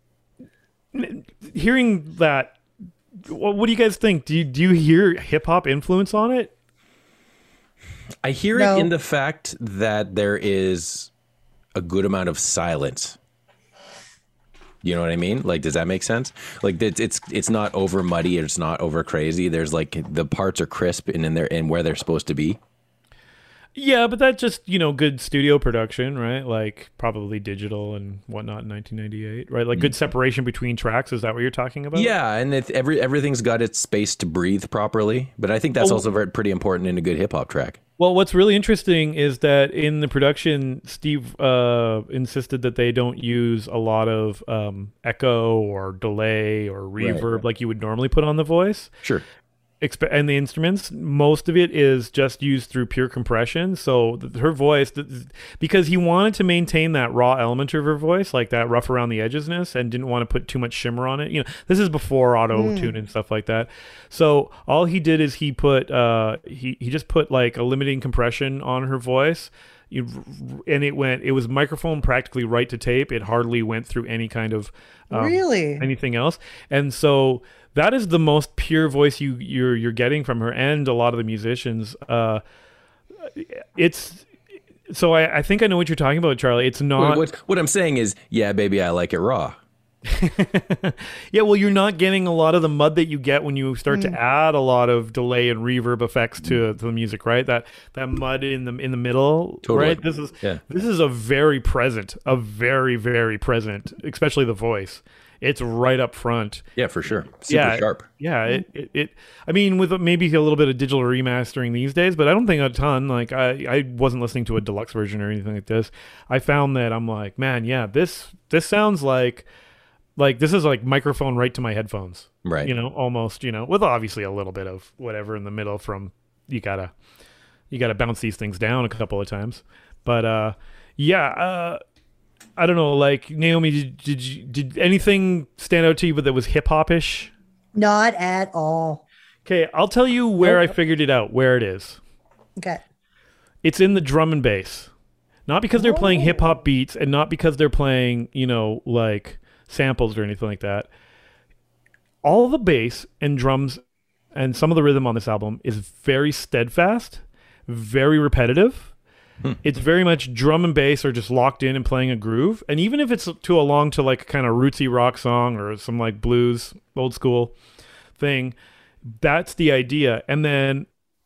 hearing that, what, what do you guys think? Do you, do you hear hip hop influence on it? I hear No. it in the fact that there is a good amount of silence. You know what I mean? Like, does that make sense? Like, it's it's it's not over muddy, it's not over crazy. There's like the parts are crisp and in there and where they're supposed to be. Yeah, but that's just, you know, good studio production, right? Like probably digital and whatnot in nineteen ninety-eight, right? Like good separation between tracks. Is that what you're talking about? Yeah, and it, every everything's got its space to breathe properly. But I think that's Oh. also very pretty important in a good hip hop track. Well, what's really interesting is that in the production, Steve uh, insisted that they don't use a lot of um, echo or delay or reverb right. like you would normally put on the voice. Sure. Expe- and the instruments, most of it is just used through pure compression. So th- her voice, th- because he wanted to maintain that raw element of her voice, like that rough around the edgesness, and didn't want to put too much shimmer on it. You know, this is before auto tune and stuff like that. So all he did is he put, uh, he he just put like a limiting compression on her voice. You, and it went, it was microphone practically right to tape. It hardly went through any kind of um, Really? anything else. And so that is the most pure voice you you're you're getting from her, and a lot of the musicians. Uh, it's so I, I think I know what you're talking about, Charlie. It's not. What, what I'm saying is, yeah, baby, I like it raw. Yeah, well, you're not getting a lot of the mud that you get when you start to add a lot of delay and reverb effects to, to the music, right? That that mud in the in the middle, Totally. right? This is Yeah. this is a very present, a very very present, especially the voice. It's right up front. Yeah, for sure. Super yeah, sharp. Yeah, it, it, it. I mean, with maybe a little bit of digital remastering these days, but I don't think a ton. Like I, I wasn't listening to a deluxe version or anything like this. I found that I'm like, man, yeah, this this sounds like. Like this is like microphone right to my headphones, Right. You know, almost, you know, with obviously a little bit of whatever in the middle from you gotta, you gotta bounce these things down a couple of times, but uh, yeah, uh, I don't know, like Naomi, did, did you did anything stand out to you that was hip hop ish? Not at all. Okay, I'll tell you where I figured it out. Where it is. Okay. It's in the drum and bass. Not because they're playing Oh. hip hop beats, and not because they're playing, you know, like samples or anything like that. All the bass and drums and some of the rhythm on this album is very steadfast, very repetitive. It's very much drum and bass are just locked in and playing a groove. And even if it's to along to like a kind of rootsy rock song or some like blues, old school thing, that's the idea. And then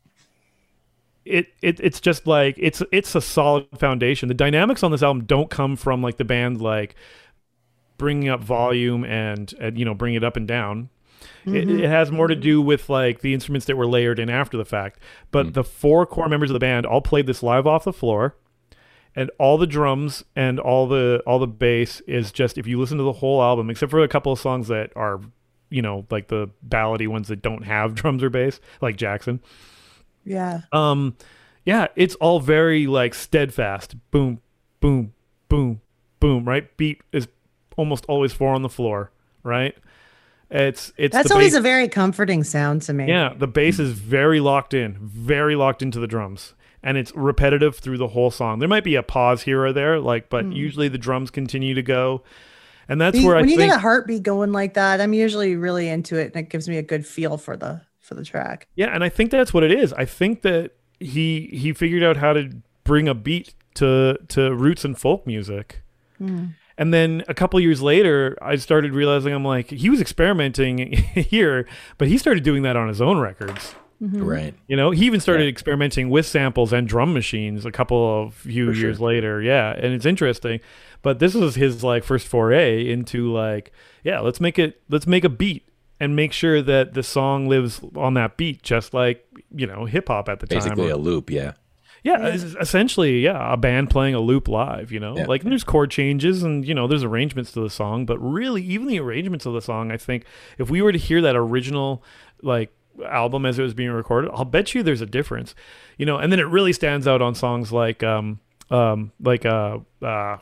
it, it it's just like it's it's a solid foundation. The dynamics on this album don't come from like the band like bringing up volume and, and you know, bring it up and down. It, it has more to do with like the instruments that were layered in after the fact. But mm. the four core members of the band all played this live off the floor, and all the drums and all the all the bass is just, if you listen to the whole album, except for a couple of songs that are, you know, like the ballady ones that don't have drums or bass, like Jackson. Yeah. Um, yeah, it's all very like steadfast. Boom, boom, boom, boom. Right, beat is almost always four on the floor. Right. It's it's That's the always bass. a very comforting sound to me. Yeah, the bass is very locked in, very locked into the drums, and it's repetitive through the whole song. There might be a pause here or there, like, but mm. usually the drums continue to go, and that's when, where I when you think, get a heartbeat going like that, I'm usually really into it, and it gives me a good feel for the for the track. Yeah, and I think that's what it is. I think that he he figured out how to bring a beat to to roots and folk music. Mm. And then a couple years later, I started realizing, I'm like, he was experimenting here, but he started doing that on his own records. Mm-hmm. Right. You know, he even started yeah. experimenting with samples and drum machines a couple of few For years sure. later. Yeah. And it's interesting. But this was his like first foray into like, yeah, let's make it, let's make a beat and make sure that the song lives on that beat, just like, you know, hip hop at the Basically time. Basically a loop. Yeah. Yeah, it's essentially, yeah, a band playing a loop live, you know? Yeah. Like, there's chord changes and, you know, there's arrangements to the song, but really, even the arrangements of the song, I think, if we were to hear that original, like, album as it was being recorded, I'll bet you there's a difference, you know? And then it really stands out on songs like, um, um, like, uh, uh,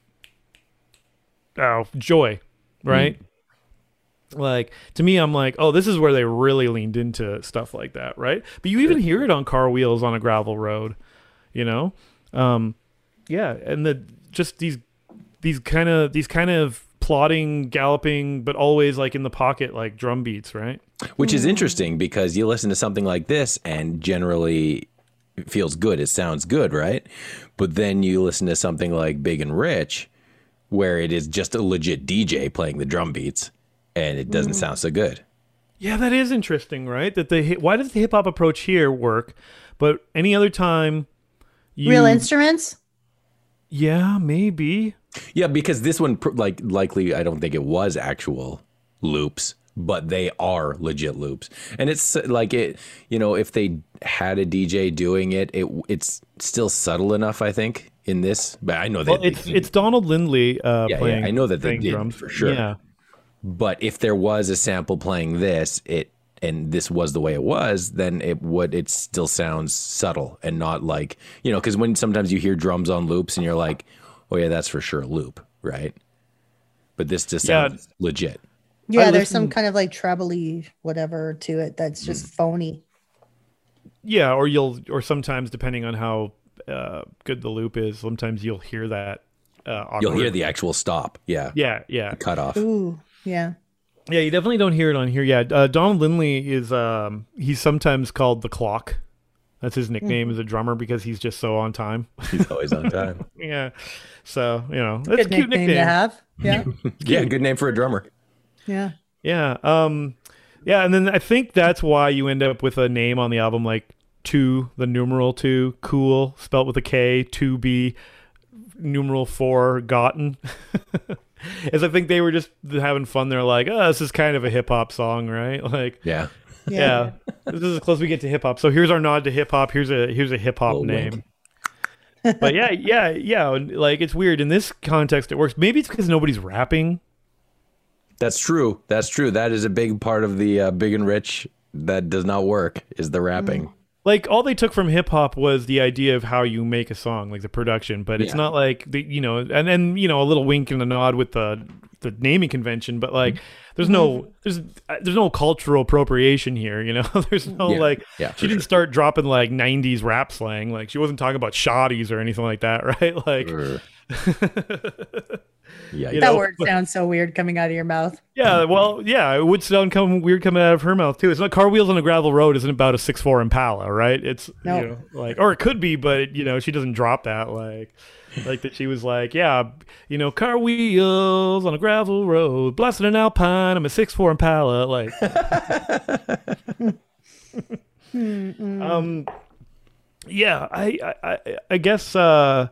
oh, Joy, right? Mm. Like, to me, I'm like, oh, this is where they really leaned into stuff like that, right? But you even hear it on Car Wheels on a Gravel Road. You know, um, yeah, and the just these these kind of these kind of plodding, galloping, but always like in the pocket, like drum beats, right? Which is interesting because you listen to something like this and generally it feels good, it sounds good, right? But then you listen to something like Big and Rich, where it is just a legit D J playing the drum beats, and it doesn't mm. sound so good. Yeah, that is interesting, right? That the why does the hip hop approach here work, but any other time? You, Real instruments? Yeah, maybe. Yeah, because this one, like, likely, I don't think it was actual loops, but they are legit loops. And it's like it, you know, if they had a D J doing it, it it's still subtle enough, I think, in this. But I know that well, it's it's Donald Lindley uh, yeah, playing. Yeah, I know that they did drums for sure. Yeah. But if there was a sample playing this, it and this was the way it was, then it would it still sounds subtle and not like, you know, because when sometimes you hear drums on loops and you're like, oh yeah, that's for sure a loop, right? But this just sounds yeah. legit. Yeah, I there's listen, some kind of like trebly whatever to it that's just mm. phony. Yeah, or you'll or sometimes depending on how uh, good the loop is, sometimes you'll hear that. Uh, you'll hear the actual stop. Yeah. Yeah, yeah. Cut off. Ooh, yeah. Yeah, you definitely don't hear it on here. Yeah, uh, Donald Lindley is um, he's sometimes called the Clock. That's his nickname mm. as a drummer because he's just so on time. He's always on time. Yeah, so you know that's good a cute nickname, nickname to have. Yeah, yeah, good name for a drummer. Yeah, yeah, um, yeah, and then I think that's why you end up with a name on the album like two, the numeral two, cool, spelt with a K, two B, numeral four, gotten. As I think they were just having fun. They're like, oh, this is kind of a hip hop song, right? Like, yeah, yeah. yeah. This is as close as we get to hip hop. So here's our nod to hip hop. Here's a here's a hip hop name. But yeah, yeah, yeah. Like it's weird in this context. It works. Maybe it's because nobody's rapping. That's true. That's true. That is a big part of the uh, Big and Rich that does not work is the rapping. like all they took from hip hop was the idea of how you make a song, like the production, but it's Yeah. not like the, you know, and then, you know, a little wink and a nod with the the naming convention, but like there's no there's uh, there's no cultural appropriation here, you know. There's no Yeah. like Yeah, for she didn't sure. start dropping like nineties rap slang, like she wasn't talking about shoddies or anything like that, right? Like Or- yeah, You That know, word but- sounds so weird coming out of your mouth. yeah, well, yeah, it would sound come weird coming out of her mouth too. It's not Car Wheels on a Gravel Road isn't about a six four Impala, right? It's No. you know, like, or it could be, but you know, she doesn't drop that like, like that. She was like, yeah, you know, Car Wheels on a Gravel Road, blasting an Alpine. I'm a six four Impala, like. um, yeah, I, I, I, I guess. Uh,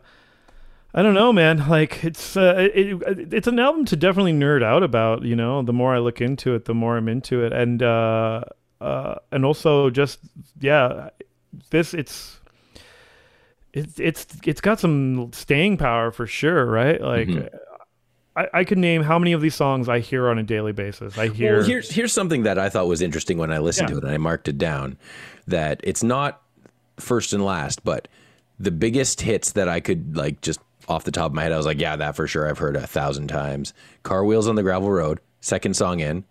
I don't know, man. Like it's uh, it, it, it's an album to definitely nerd out about. You know, the more I look into it, the more I'm into it, and uh, uh, and also just yeah, this it's it's it's it's got some staying power for sure, right? Like Mhm. I, I could name how many of these songs I hear on a daily basis. I hear Well, here's here's something that I thought was interesting when I listened Yeah. to it, and I marked it down. That it's not first and last, but the biggest hits that I could like just off the top of my head, I was like, yeah, that for sure I've heard a thousand times. Car Wheels on the Gravel Road, second song in.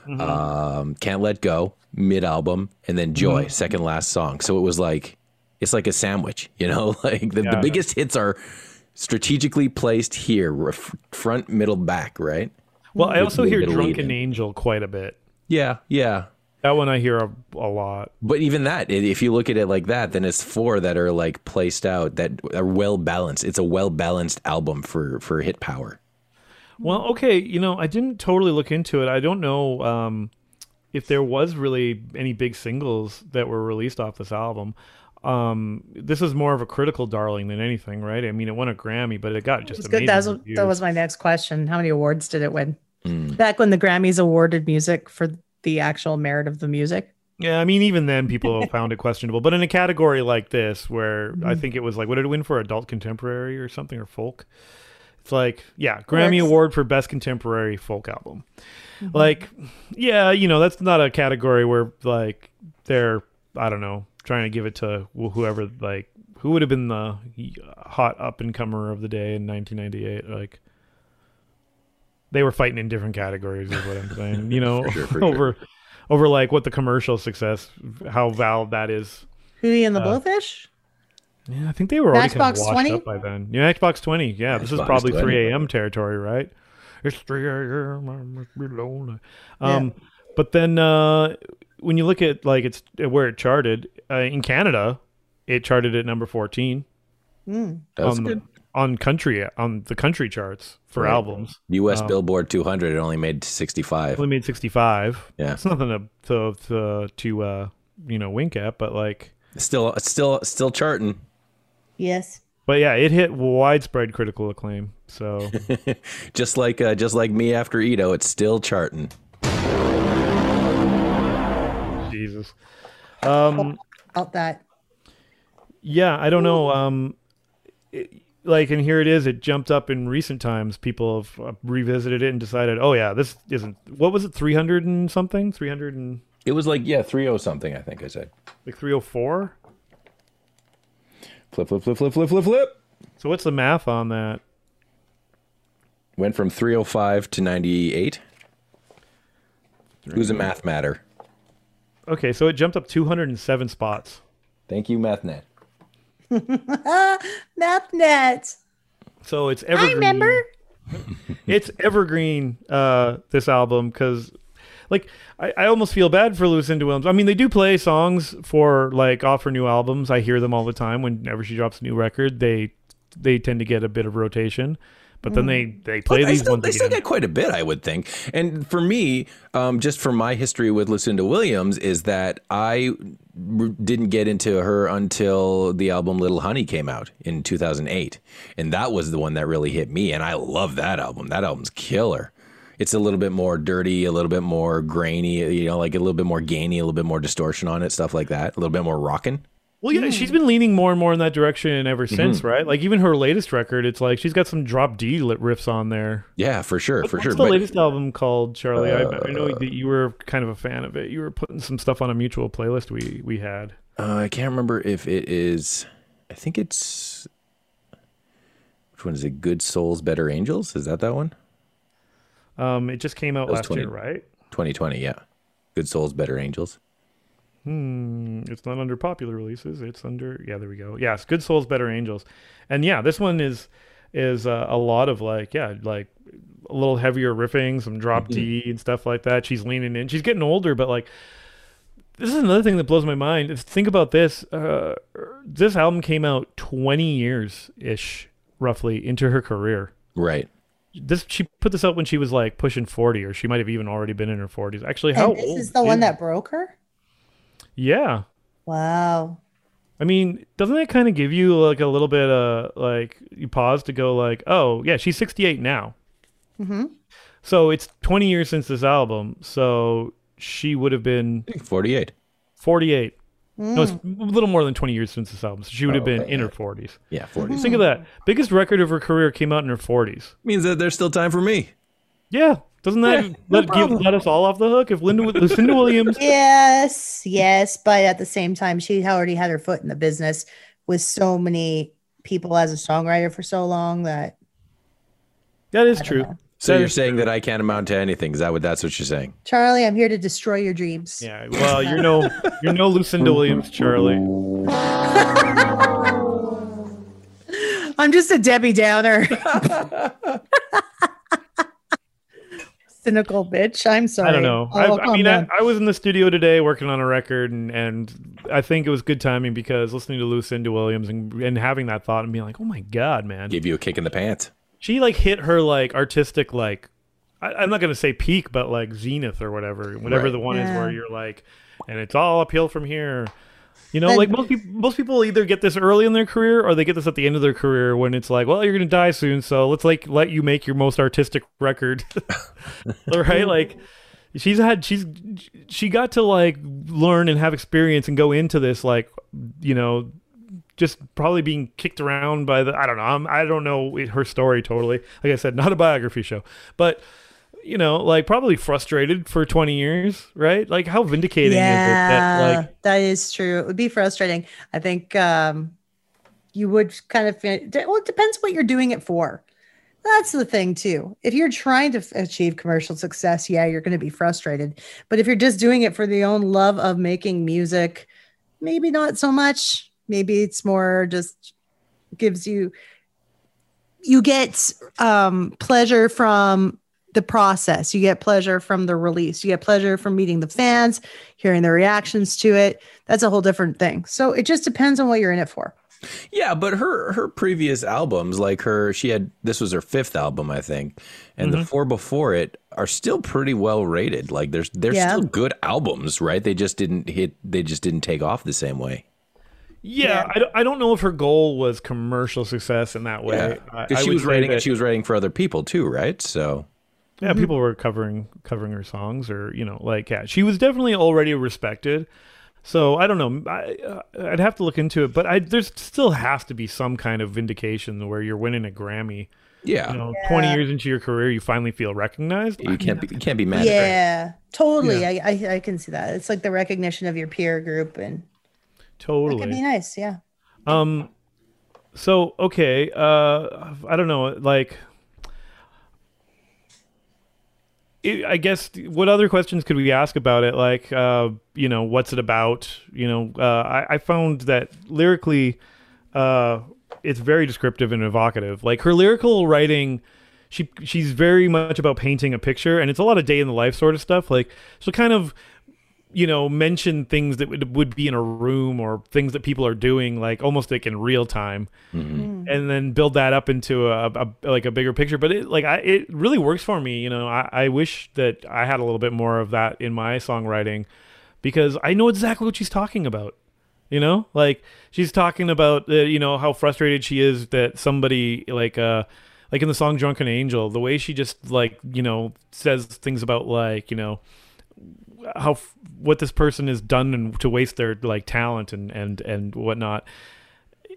Um, Can't Let Go, mid album, and then Joy, second last song. So it was like it's like a sandwich, you know. Like the, Yeah. the biggest hits are strategically placed here, ref- front, middle, back, right? well, I also With a hear little Drunken lead-in. Angel quite a bit. Yeah, yeah. That one I hear a, a lot. But even that, i- if you look at it like that, then it's four that are like placed out that are well balanced. It's a well balanced album for for hit power. Well, okay, you know, I didn't totally look into it. I don't know um, if there was really any big singles that were released off this album. Um, this is more of a critical darling than anything, right? I mean, it won a Grammy, but it got just It's amazing good. That was, reviews. that was my next question. How many awards did it win? Back when the Grammys awarded music for the actual merit of the music. Yeah, I mean, even then, people found it questionable. But in a category like this, where I think it was like, what did it win for? Adult contemporary or something, or folk? It's like, yeah, Grammy Works. Award for Best Contemporary Folk Album. Like, yeah, you know, that's not a category where, like, they're, I don't know, trying to give it to wh- whoever, like, who would have been the hot up-and-comer of the day in nineteen ninety-eight? Like, they were fighting in different categories, is what I'm saying. You know, sure, for over, over, like, what the commercial success, how valid that is. Hootie and the Uh, Blowfish? Yeah, I think they were already kind Matchbox of washed twenty? up by then. Yeah, Xbox twenty. Yeah, this is Matchbox probably twenty. three a.m. territory, right? It's three a.m. I must be lonely. Um, But then uh, when you look at like it's where it charted uh, in Canada, it charted at number fourteen That's on, good. on country on the country charts for Right. albums. U S Billboard two hundred, it only made sixty-five. Only made sixty-five. Yeah. It's nothing to to to, to uh, you know wink at, but like. Still, still, still charting. Yes. But yeah, it hit widespread critical acclaim. So. Just like, uh, just like me after Ito, it's still charting. Jesus. Um, Out that. yeah, I don't know. Um, it- like, and here it is. It jumped up in recent times. People have uh, revisited it and decided, oh yeah, this isn't. What was it? Three hundred and something. Three hundred and It was like, yeah, three oh something, I think I said. like three hundred four. Flip, flip, flip, flip, flip, flip, flip. So what's the math on that? Went from three oh five to ninety-eight. Who's a math matter? Okay, so it jumped up two hundred and seven spots. Thank you, MathNet. MathNet. So it's I evergreen. remember. It's evergreen. Uh, this album because. Like, I, I almost feel bad for Lucinda Williams. I mean, they do play songs for, like, off her new albums. I hear them all the time. Whenever she drops a new record, they they tend to get a bit of rotation. But then they, they play But I these still, ones they still again. get quite a bit, I would think. And for me, um, just from my history with Lucinda Williams, is that I r- didn't get into her until the album Little Honey came out in two thousand eight. And that was the one that really hit me. And I love that album. That album's killer. It's a little bit more dirty, a little bit more grainy, you know, like a little bit more gainy, a little bit more distortion on it, stuff like that. A little bit more rockin'. Well, yeah, she's been leaning more and more in that direction ever Mm-hmm. since, right? Like, even her latest record, it's like she's got some drop D lit riffs on there. Yeah, for sure, for What's sure. the But latest album called, Charlie? I, I know that you were kind of a fan of it. You were putting some stuff on a mutual playlist we, we had. Uh, I can't remember if it is. I think it's. Which one is it? Good Souls, Better Angels? Is that that one? Um, it just came out was last twenty year, right? twenty twenty, yeah. Good Souls, Better Angels. Hmm, it's not under popular releases. It's under yeah, there we go. Yes, Good Souls, Better Angels, and yeah, this one is is uh, a lot of like yeah, like a little heavier riffing, some drop D and stuff like that. She's leaning in. She's getting older, but like this is another thing that blows my mind. Is think about this. Uh, this album came out twenty years ish, roughly, into her career. Right. This she put this out when she was like pushing forty, or she might have even already been in her forties. Actually, how And this old is the one that broke her? Yeah. Wow. I mean, doesn't that kind of give you like a little bit of like you pause to go like, oh yeah, she's sixty-eight now. Mm-hmm. So it's twenty years since this album. So she would have been I think forty-eight. forty-eight. Mm. No, it's a little more than twenty years since this album. So she would Oh, have been okay, in yeah. her forties. Yeah, forty. Think of that. Biggest record of her career came out in her forties. Means that there's still time for me. Yeah. Doesn't that Yeah, no let, give, problem. let us all off the hook? If Linda, Lucinda Williams. Yes, yes, but at the same time, she already had her foot in the business with so many people as a songwriter for so long that That is I don't true. know. So That you're is saying that I can't amount to anything? Is that what that's what you're saying? Charlie, I'm here to destroy your dreams. Yeah. Well, you're no, you're no Lucinda Williams, Charlie. I'm just a Debbie Downer. Cynical bitch. I'm sorry. I don't know. Oh, I, I calm mean, I, down. I was in the studio today working on a record, and, and I think it was good timing because listening to Lucinda Williams and, and having that thought and being like, oh my God, man. Give you a kick in the pants. She like hit her like artistic, like, I, I'm not going to say peak, but like zenith or whatever, whatever Right. the one is Yeah. where you're like, and it's all uphill from here. You know, Then- like most people, most people either get this early in their career or they get this at the end of their career when it's like, well, you're going to die soon, so let's like let you make your most artistic record, right? Like, she's had she's she got to like learn and have experience and go into this like, you know, just probably being kicked around by the I don't know I'm, I don't know her story totally. Like I said, not a biography show, but. You know, like probably frustrated for twenty years, right? Like how vindicating yeah, is it that like that is true. It would be frustrating. I think um, you would kind of feel, well, it depends what you're doing it for. That's the thing too. If you're trying to f- achieve commercial success, yeah, you're going to be frustrated. But if you're just doing it for the own love of making music, maybe not so much. Maybe it's more just gives you you get um, pleasure from the process. You get pleasure from the release. You get pleasure from meeting the fans, hearing their reactions to it. That's a whole different thing. So it just depends on what you're in it for. Yeah, but her her previous albums, like her, she had this was her fifth album, I think, and the four before it are still pretty well rated. Like there's they're Yeah. still good albums, right? They just didn't hit. They just didn't take off the same way. Yeah, Yeah. I, don't, I don't know if her goal was commercial success in that way. Yeah, I- I because she would was say writing that- and she was writing for other people too, right? So yeah, people were covering covering her songs, or you know, like yeah, she was definitely already respected. So I don't know. I, uh, I'd have to look into it, but I there's still has to be some kind of vindication where you're winning a Grammy. yeah, You know, Yeah. twenty years into your career, you finally feel recognized. you can't be you can't be mad at her. Yeah, totally. I, I I can see that. It's like the recognition of your peer group, and that Totally. could be nice. Yeah. Um, so okay, uh, I don't know, like, it, I guess what other questions could we ask about it? Like, uh, you know, what's it about? You know, uh, I, I found that lyrically, uh, it's very descriptive and evocative. Like her lyrical writing, she she's very much about painting a picture, and it's a lot of day in the life sort of stuff. Like, so kind of. You know, mention things that would, would be in a room or things that people are doing, like almost like in real time, Mm-hmm. and then build that up into a, a like a bigger picture. But it like I, it really works for me. You know, I, I wish that I had a little bit more of that in my songwriting because I know exactly what she's talking about. You know, like she's talking about uh, you know how frustrated she is that somebody like uh like in the song "Drunken Angel," the way she just like you know says things about like you know. how what this person has done and to waste their like talent and and and whatnot.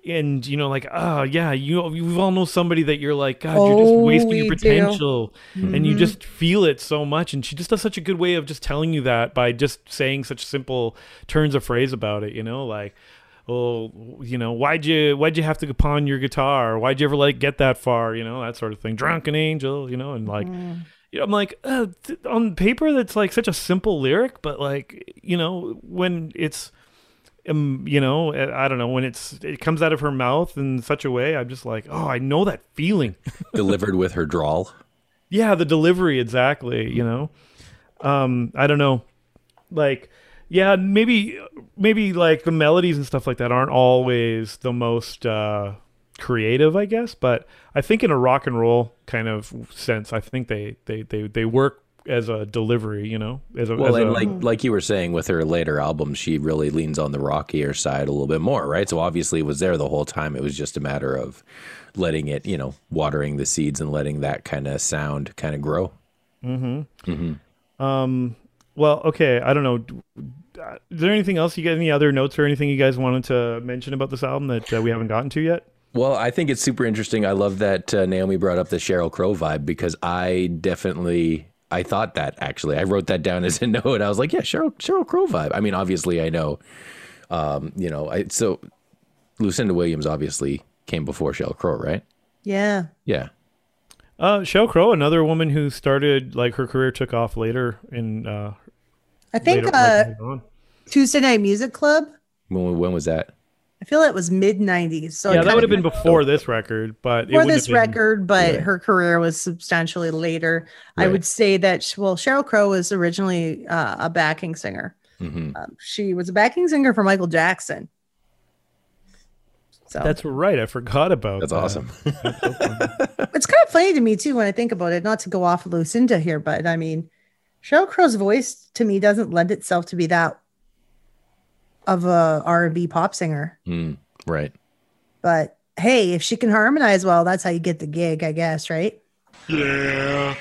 and you know, like, oh yeah, you you all know somebody that you're like, God, Oh, you're just wasting we your do. potential, and you just feel it so much. And she just does such a good way of just telling you that by just saying such simple turns of phrase about it. You know, like, oh, you know, why'd you why'd you have to pawn your guitar? Why'd you ever like get that far? You know, that sort of thing. Drunken angel. You know, and like. You know, I'm like, uh, th- on paper, that's like such a simple lyric, but like, you know, when it's, um, you know, I don't know, when it's it comes out of her mouth in such a way, I'm just like, oh, I know that feeling. Delivered with her drawl. Yeah, the delivery, exactly. You know, um, I don't know, like, yeah, maybe, maybe like the melodies and stuff like that aren't always the most uh, creative, I guess, but I think in a rock and roll kind of sense, I think they they they, they work as a delivery, you know, as a, Well, as and a, like like you were saying with her later albums, she really leans on the rockier side a little bit more, right? So obviously it was there the whole time. It was just a matter of letting it, you know, watering the seeds and letting that kind of sound kind of grow. Mm-hmm. Mm-hmm. Um. Well, okay. I don't know. Is there anything else you get? Any other notes or anything you guys wanted to mention about this album that uh, we haven't gotten to yet? Well, I think it's super interesting. I love that uh, Naomi brought up the Sheryl Crow vibe because I definitely, I thought that actually. I wrote that down as a note. I was like, yeah, Sheryl, Sheryl Crow vibe. I mean, obviously I know, um, you know, I, so Lucinda Williams obviously came before Sheryl Crow, right? Yeah. Yeah. Uh, Sheryl Crow, another woman who started, like, her career took off later in, uh, I think later, uh, later on. Tuesday Night Music Club. When, when was that? I feel it was mid nineties. So Yeah, it that kinda would have been came before this record, but it before wouldn't this have been- record, but Right. her career was substantially later. I Right. would say that, well, Sheryl Crow was originally uh, a backing singer. Mm-hmm. Um, she was a backing singer for Michael Jackson. So That's right. I forgot about That's that. awesome. it's kind of funny to me too when I think about it. Not to go off of Lucinda here, but I mean, Sheryl Crow's voice to me doesn't lend itself to be that of a R and B pop singer. Mm, right. But hey, if she can harmonize well, that's how you get the gig, I guess, right? Yeah.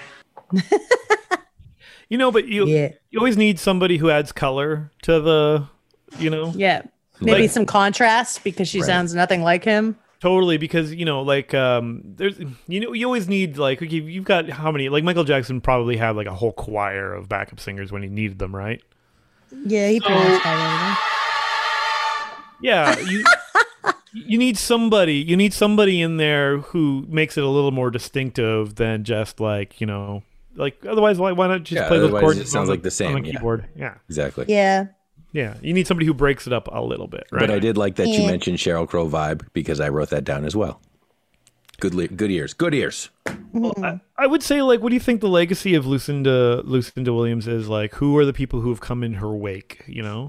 You know, but you Yeah. you always need somebody who adds color to the, you know, Yeah. Maybe Like- some contrast because she Right. sounds nothing like him. totally, because you know, like, um, there's, you know, you always need like, okay, you've got how many? Like Michael Jackson probably had like a whole choir of backup singers when he needed them, right? Yeah, he pretty much had Yeah, you you need somebody. You need somebody in there who makes it a little more distinctive than just like, you know, like otherwise, why why not just Yeah, play those otherwise chords? it sounds on like the same, on the yeah. keyboard. Yeah, Exactly. Yeah. yeah. You need somebody who breaks it up a little bit, right? But I did like that you Yeah. mentioned Sheryl Crow vibe because I wrote that down as well. Good, li- good ears. Good ears. I, I would say, like, what do you think the legacy of Lucinda Lucinda Williams is? Like, who are the people who have come in her wake? You know,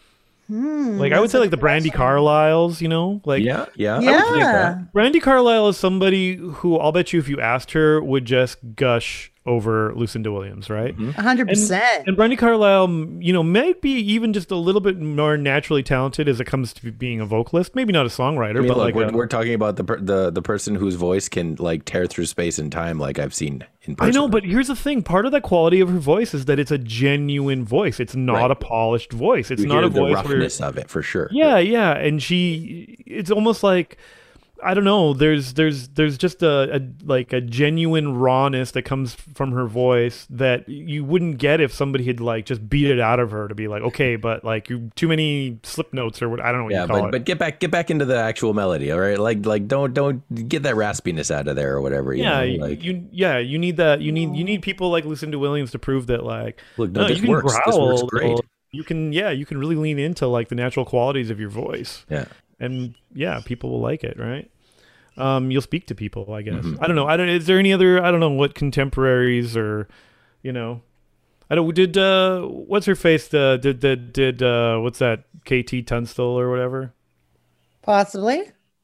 Hmm, like I would that's say, a like the good Brandy question. Carlisles. You know, like Yeah, yeah. Yeah. I would think that. Brandy Carlisle is somebody who I'll bet you if you asked her would just gush over Lucinda Williams, right? Mm-hmm. A hundred And, percent. and Brandy Carlisle, m- you know, might be even just a little bit more naturally talented as it comes to being a vocalist. Maybe not a songwriter, I mean, but look, like we're, a- we're talking about the per, the the person whose voice can like tear through space and time, like I've seen in person. I know, but here's the thing: part of the quality of her voice is that it's a genuine voice. It's not Right. a polished voice. It's you not hear a the voice where roughness of it for sure. yeah, yeah, and she, it's almost like, I don't know. There's there's there's just a, a like a genuine rawness that comes from her voice that you wouldn't get if somebody had like just beat it out of her to be like, okay, but like you too many slip notes or what I don't know what Yeah, you call but it. but get back get back into the actual melody, all right? Like like don't don't get that raspiness out of there or whatever. You yeah, know? you, like you yeah you need that you need you need people like Lucinda Williams to prove that like look, no, no, this you can works. growl This a works little. great. You can yeah you can really lean into like the natural qualities of your voice. Yeah. And yeah, people will like it, right? Um, you'll speak to people, I guess. Mm-hmm. I don't know. I don't. Is there any other? I don't know what contemporaries or, you know, I don't. Did uh, what's her face? Uh, did did did uh, what's that? K T Tunstall or whatever. Possibly.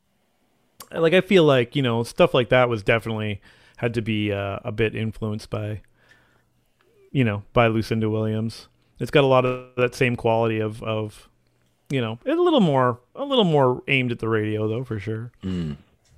Like I feel like you know stuff like that was definitely had to be uh, a bit influenced by, you know, by Lucinda Williams. It's got a lot of that same quality of of, you know, a little more a little more aimed at the radio though for sure. Mm.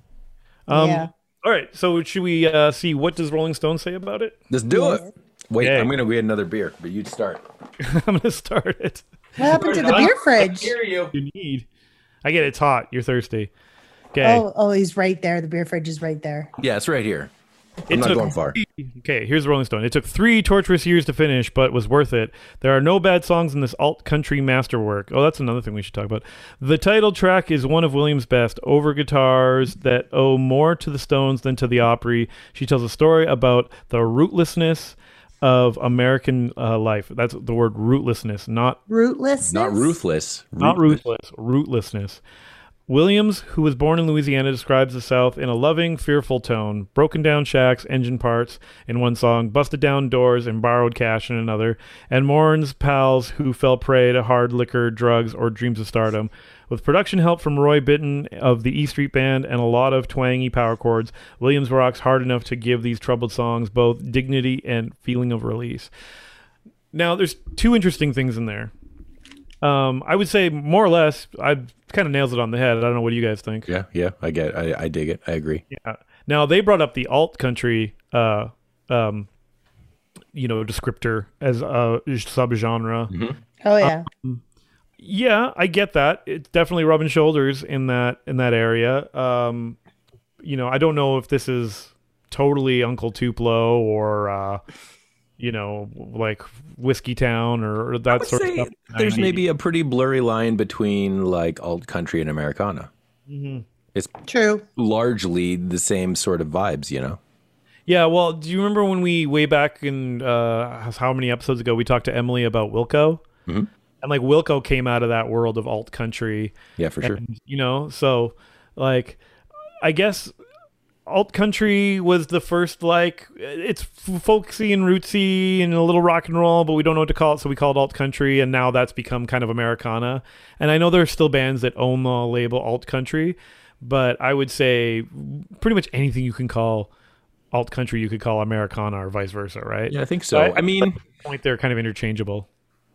Um, Yeah. All right. So should we uh, see what does Rolling Stone say about it? Let's do it. Wait, Okay. I'm gonna get another beer, but you start. I'm gonna start it. What happened to the beer fridge? you. You need. I get it. It's hot. You're thirsty. Okay. Oh, oh, he's right there. The beer fridge is right there. Yeah, it's right here. I'm It not took- going far. Okay, here's Rolling Stone. It took three torturous years to finish, but was worth it. There are no bad songs in this alt country masterwork. Oh, that's another thing we should talk about. The title track is one of Williams' best, over guitars that owe more to the Stones than to the Opry. She tells a story about the rootlessness of American uh, life. That's the word rootlessness, not Rootless. Not ruthless. not ruthless, rootlessness. Williams, who was born in Louisiana, describes the South in a loving, fearful tone. Broken down shacks, engine parts in one song, busted down doors, and borrowed cash in another, and mourns pals who fell prey to hard liquor, drugs, or dreams of stardom. With production help from Roy Bittan of the E Street Band and a lot of twangy power chords, Williams rocks hard enough to give these troubled songs both dignity and feeling of release. Now, there's two interesting things in there. Um, I would say more or less, I kind of nails it on the head. I don't know, what do you guys think? Yeah, yeah, I get. I, I dig it. I agree. Yeah. Now they brought up the alt country, uh, um, you know, descriptor as a subgenre. Oh yeah. Yeah, I get that. It's definitely rubbing shoulders in that in that area. Um, you know, I don't know if this is totally Uncle Tupelo or uh, you know, like Whiskey Town or, or that I would sort of say stuff. there's maybe a pretty blurry line between like alt country and Americana. It's True. largely the same sort of vibes, you know. Yeah, well, do you remember when we way back in uh, how many episodes ago we talked to Emily about Wilco? Mm-hmm. And like Wilco came out of that world of alt country. Yeah, for sure. And, you know, so like I guess alt country was the first, like, it's f- folksy and rootsy and a little rock and roll, but we don't know what to call it, so we call it alt country, and now that's become kind of Americana. And I know there are still bands that own the label alt country, but I would say pretty much anything you can call alt country you could call Americana or vice versa, right? Yeah, I think so. I, mean, at this point they're kind of interchangeable.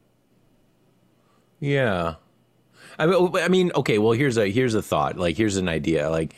yeah. I mean, I mean, okay. Well, here's a here's a thought. Like, here's an idea. Like,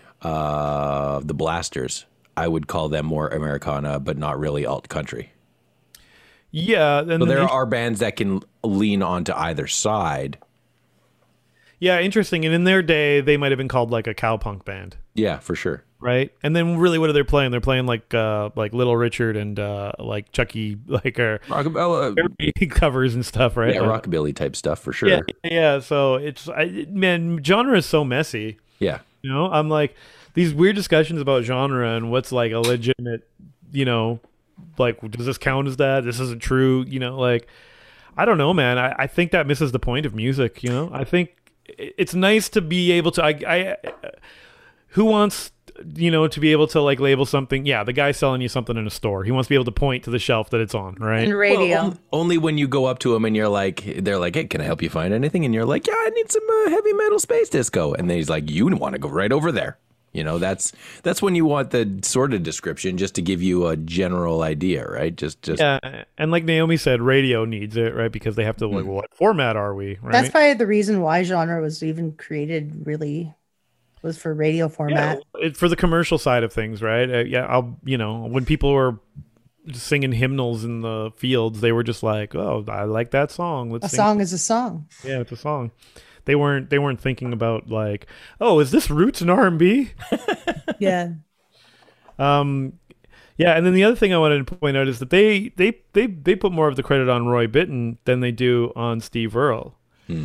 uh, the Blasters, I would call them more Americana, but not really alt country. Yeah, and So there then- are bands that can lean onto either side. yeah, interesting. And in their day, they might have been called like a cowpunk band. Yeah, for sure. Right, and then really, what are they playing? They're playing like uh, like Little Richard and uh, like Chucky, like our Rockabilly, covers and stuff, right? yeah, Like- rockabilly type stuff for sure. yeah, yeah. So it's I, man, genre is so messy. Yeah. You know, I'm like these weird discussions about genre and what's like a legitimate, you know, like does this count as that? This isn't true. You know, like I don't know, man. I, I think that misses the point of music. You know, I think it- it's nice to be able to. I, I who wants, you know, to be able to like label something. Yeah, the guy selling you something in a store, he wants to be able to point to the shelf that it's on, right? And radio. Well, on- only when you go up to them and you're like, they're like, hey, can I help you find anything? And you're like, yeah, I need some uh, heavy metal space disco. And then he's like, you want to go right over there. You know, that's that's when you want the sort of description just to give you a general idea, right? Just, just Yeah, and like Naomi said, radio needs it, right? Because they have to like, what format are we? Right? That's probably the reason why genre was even created. Really, was for radio yeah, format. it, for the commercial side of things, right? Uh, yeah, I'll you know when people were singing hymnals in the fields, they were just like, "Oh, I like that song. Let's A sing." song is a song. Yeah, it's a song. They weren't they weren't thinking about like, "Oh, is this roots and R and B?" Yeah. Um, yeah, and then the other thing I wanted to point out is that they they they they put more of the credit on Roy Bittan than they do on Steve Earle.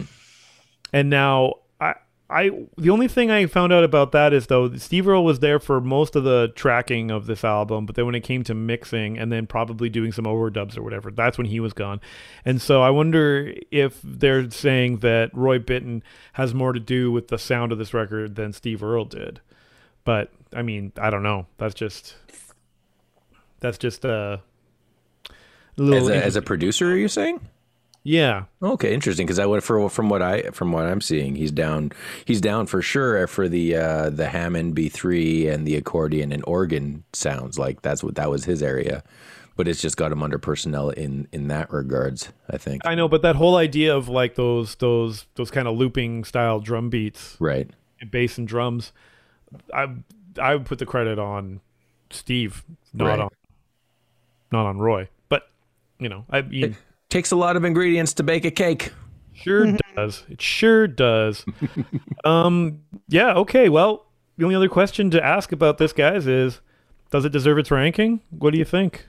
And now I I the only thing I found out about that is though Steve Earle was there for most of the tracking of this album, but then when it came to mixing and then probably doing some overdubs or whatever, that's when he was gone. And so I wonder if they're saying that Roy Bittan has more to do with the sound of this record than Steve Earle did. But I mean, I don't know. That's just that's just uh, a little as a, as a producer, are you saying? yeah. Okay, interesting. Because I would, for from what I from what I'm seeing, he's down. He's down for sure for the uh, the Hammond B three and the accordion and organ sounds. Like that's what that was his area, but it's just got him under personnel in in that regards. I think. I know, but that whole idea of like those those those kind of looping style drum beats, Right. bass and drums, I I would put the credit on Steve, not Right. on not on Roy. But you know, I mean, Takes a lot of ingredients to bake a cake. sure does. It sure does. um, yeah. Okay. Well, the only other question to ask about this, guys, is does it deserve its ranking? What do you think?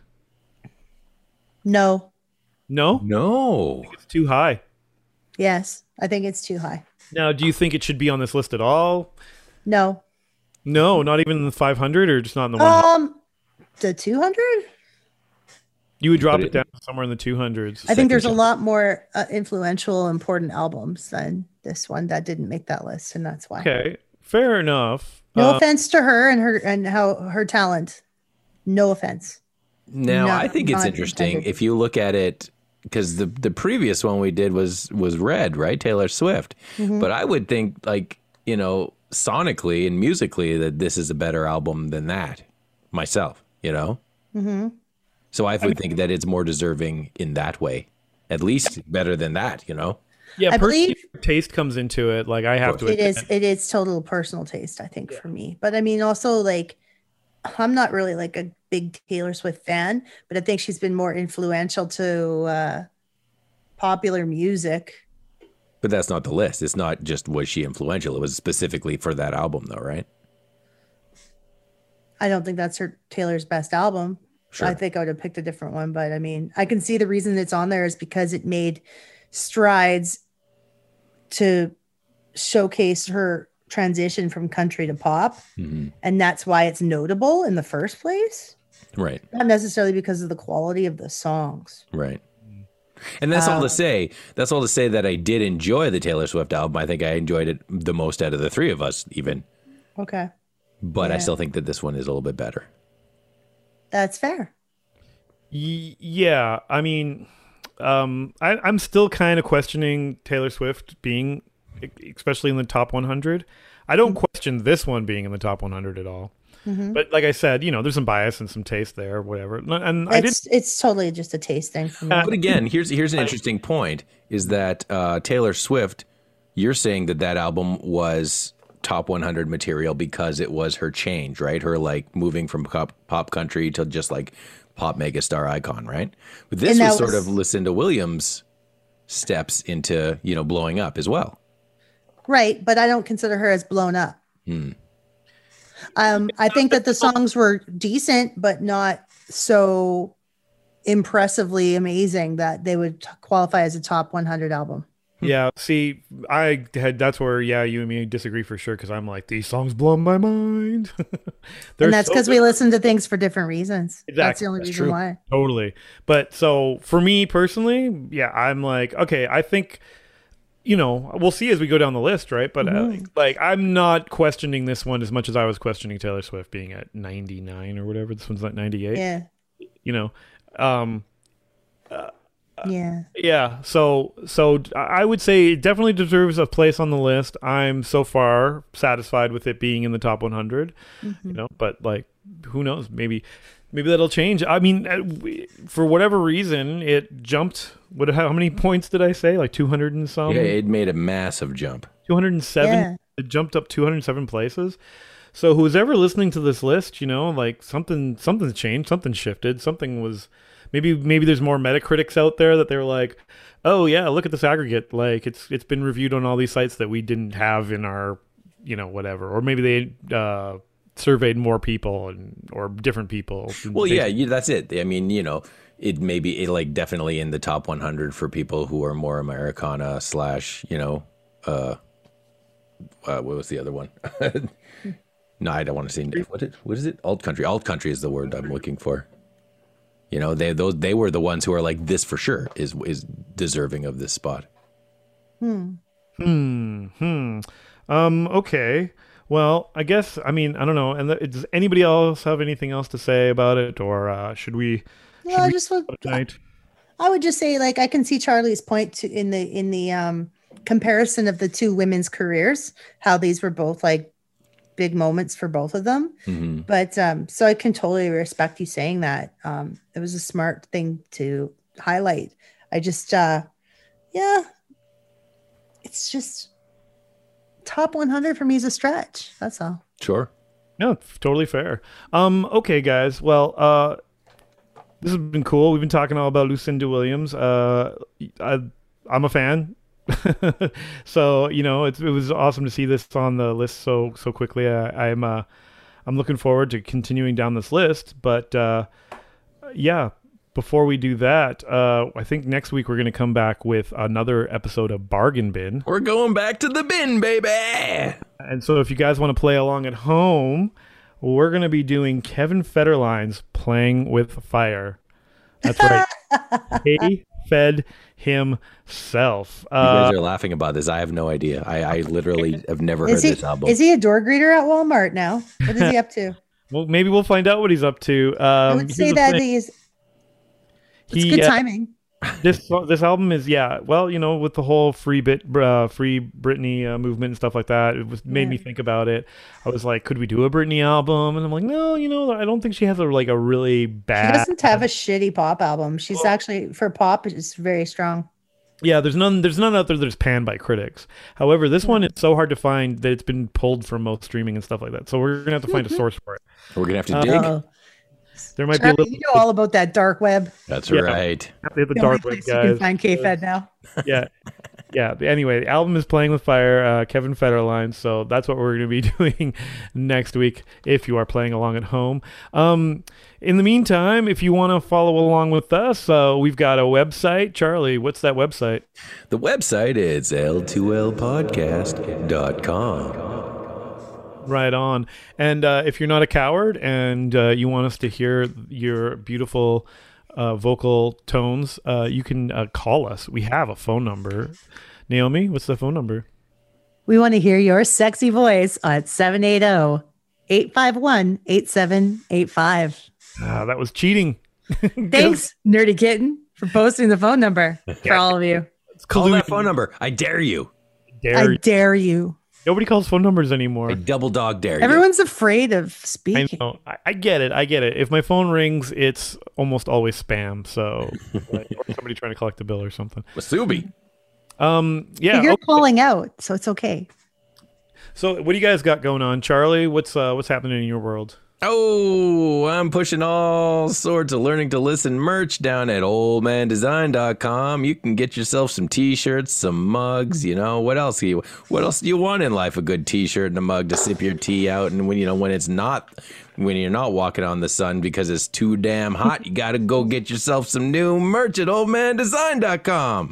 No. No? No. It's too high. Yes, I think it's too high. Now, do you think it should be on this list at all? No. No, not even in the five hundred or just not in the one hundred? Um, the two hundred? You would drop Put it it- down somewhere in the two hundreds. I think there's a Second. lot more uh, influential, important albums than this one that didn't make that list, and that's why. Okay, fair enough. No Uh, offense to her and her and how her talent. No offense. Now, No, I think it's not interesting intended. if you look at it because the the previous one we did was was Red, right? Taylor Swift. Mm-hmm. But I would think like, you know, sonically and musically that this is a better album than that myself, you know? Mm-hmm. So I would think that it's more deserving in that way. At least better than that, you know? yeah, I personally, believe- taste comes into it. Like I have to. It admit. is it is total personal taste, I think, for me. But I mean, also like, I'm not really like a big Taylor Swift fan, but I think she's been more influential to uh, popular music. But that's not the list. It's not just was she influential. It was specifically for that album though, right? I don't think that's her Taylor's best album. Sure. I think I would have picked a different one, but I mean, I can see the reason it's on there is because it made strides to showcase her transition from country to pop, Mhm. and that's why it's notable in the first place. Right. Not necessarily because of the quality of the songs. Right. And that's all Um, to say. That's all to say that I did enjoy the Taylor Swift album. I think I enjoyed it the most out of the three of us, even. Okay, But I Yeah. still think that this one is a little bit better. that's fair. Y- yeah, I mean, um, I, I'm still kind of questioning Taylor Swift being, especially in the top one hundred. I don't question this one being in the top one hundred at all. Mhm. But like I said, you know, there's some bias and some taste there, whatever. And I didn't. It's it's totally just a taste thing for me. Uh, But again, here's here's an interesting point: is that uh, Taylor Swift? You're saying that that album was top one hundred material because it was her change, right? Her like moving from pop, pop country to just like pop megastar icon, right? But this And that was sort was- of Lucinda Williams' steps into you know blowing up as well. Right, but I don't consider her as blown up. Hmm. Um, I think that the songs were decent, but not so impressively amazing that they would t- qualify as a top one hundred album. Yeah, see, I had that's where yeah, you and me disagree for sure because I'm like these songs blow my mind. They're And that's so because good. we listen to things for different reasons. That's Exactly, the only that's reason true. why. Totally. But so for me personally, yeah, I'm like, okay, I think, you know, we'll see as we go down the list, right? But Mhm. uh, like, I'm not questioning this one as much as I was questioning Taylor Swift being at ninety-nine or whatever. This one's at ninety-eight, Yeah. you know? Um, Yeah. yeah. So, so I would say it definitely deserves a place on the list. I'm so far satisfied with it being in the top one hundred, you know, but like, who knows? Maybe, maybe that'll change. I mean, uh, we- for whatever reason, it jumped. What? How many points did I say? Like two hundred and some. Yeah, it made a massive jump. two hundred seven. Yeah. It jumped up two hundred seven places. So who's ever listening to this list, you know, like something, something's changed, something shifted, something was. Maybe maybe there's more Metacritics out there that they're like, oh yeah, look at this aggregate. Like it's it's been reviewed on all these sites that we didn't have in our, you know, whatever. Or maybe they uh, surveyed more people and or different people. Well, yeah, you, that's it. I mean, you know, it may be it, like definitely in the top one hundred for people who are more Americana slash, you know, uh, uh what was the other one? No, I don't want to say what it what is it? Alt country. Alt country is the word I'm looking for. You know, they those they were the ones who are like this for sure is is deserving of this spot. Hmm. Hmm. Hmm. Um. Okay. Well, I guess. I mean, I don't know. And th- does anybody else have anything else to say about it, or uh, should we? Well, I just would, Tonight? I would just say like I can see Charlie's point to in the in the um comparison of the two women's careers, how these were both like big moments for both of them. Mm-hmm. But um, so I can totally respect you saying that. Um, it was a smart thing to highlight. I just, uh, yeah, it's just top one hundred for me is a stretch. That's all. Sure. No, f- totally fair. Um. Okay, guys. Well, uh, this has been cool. We've been talking all about Lucinda Williams. Uh, I, I'm a fan. So you know, it's, it was awesome to see this on the list so so quickly. I, I'm uh, I'm looking forward to continuing down this list. But uh, yeah, before we do that, uh, I think next week we're going to come back with another episode of Bargain Bin. We're going back to the bin, baby. And so if you guys want to play along at home, we're going to be doing Kevin Federline's Playing with Fire. That's right. He fed himself. You Uh, guys are laughing about this. I have no idea. I, I literally have never Is heard he, this album. is he a door greeter at Walmart now? What is he up to? well, maybe we'll find out what he's up to. Um, I would here's say the that thing. he's it's He, good uh, timing. this this album is yeah. Well, you know, with the whole free bit, uh, free Britney uh, movement and stuff like that, it was made Yeah. me think about it. I was like, could we do a Britney album? And I'm like, no, you know, I don't think she has a like a really She bad. doesn't have a shitty pop album. She's actually for pop is very strong. Yeah, there's none. There's none out there that's panned by critics. However, this one is so hard to find that it's been pulled from most streaming and stuff like that. So we're gonna have to find a source for it. We're going to have Uh, to dig. Uh-oh. There might Charlie, be a little. you know all about that dark web. That's yeah. right. Have to hit the The only dark web, place you can guys. find K-Fed now. yeah, yeah. Anyway, the album is Playing with Fire, uh, Kevin Federline. So that's what we're going to be doing next week. If you are playing along at home, um, in the meantime, if you want to follow along with us, uh, we've got a website. Charlie, what's that website? The website is L two L podcast dot com. Right on. And uh, if you're not a coward and uh, you want us to hear your beautiful uh, vocal tones, uh, you can uh, call us. We have a phone number. Naomi, what's the phone number? We want to hear your sexy voice at seven eight zero, eight five one, eight seven eight five. Ah, that was cheating. Thanks, Nerdy Kitten, for posting the phone number for all of you. It's Call colluding. that phone number. I dare you. Dare I dare you. Nobody calls phone numbers anymore. I double dog dare you. Everyone's afraid of I speaking. know. I, I get it. I get it. If my phone rings, it's almost always spam. So, like, or somebody trying to collect a bill or something. Wasubi. Um, yeah. But you're okay. calling out, so it's okay. So, what do you guys got going on, Charlie? What's uh, what's happening in your world? Oh, I'm pushing all sorts of learning to listen merch down at old man design dot com. You can get yourself some t-shirts, some mugs, you know. What else do you what else do you want in life? A good t-shirt and a mug to sip your tea out, and when you know when it's not when you're not walking on the sun because it's too damn hot, you got to go get yourself some new merch at old man design dot com.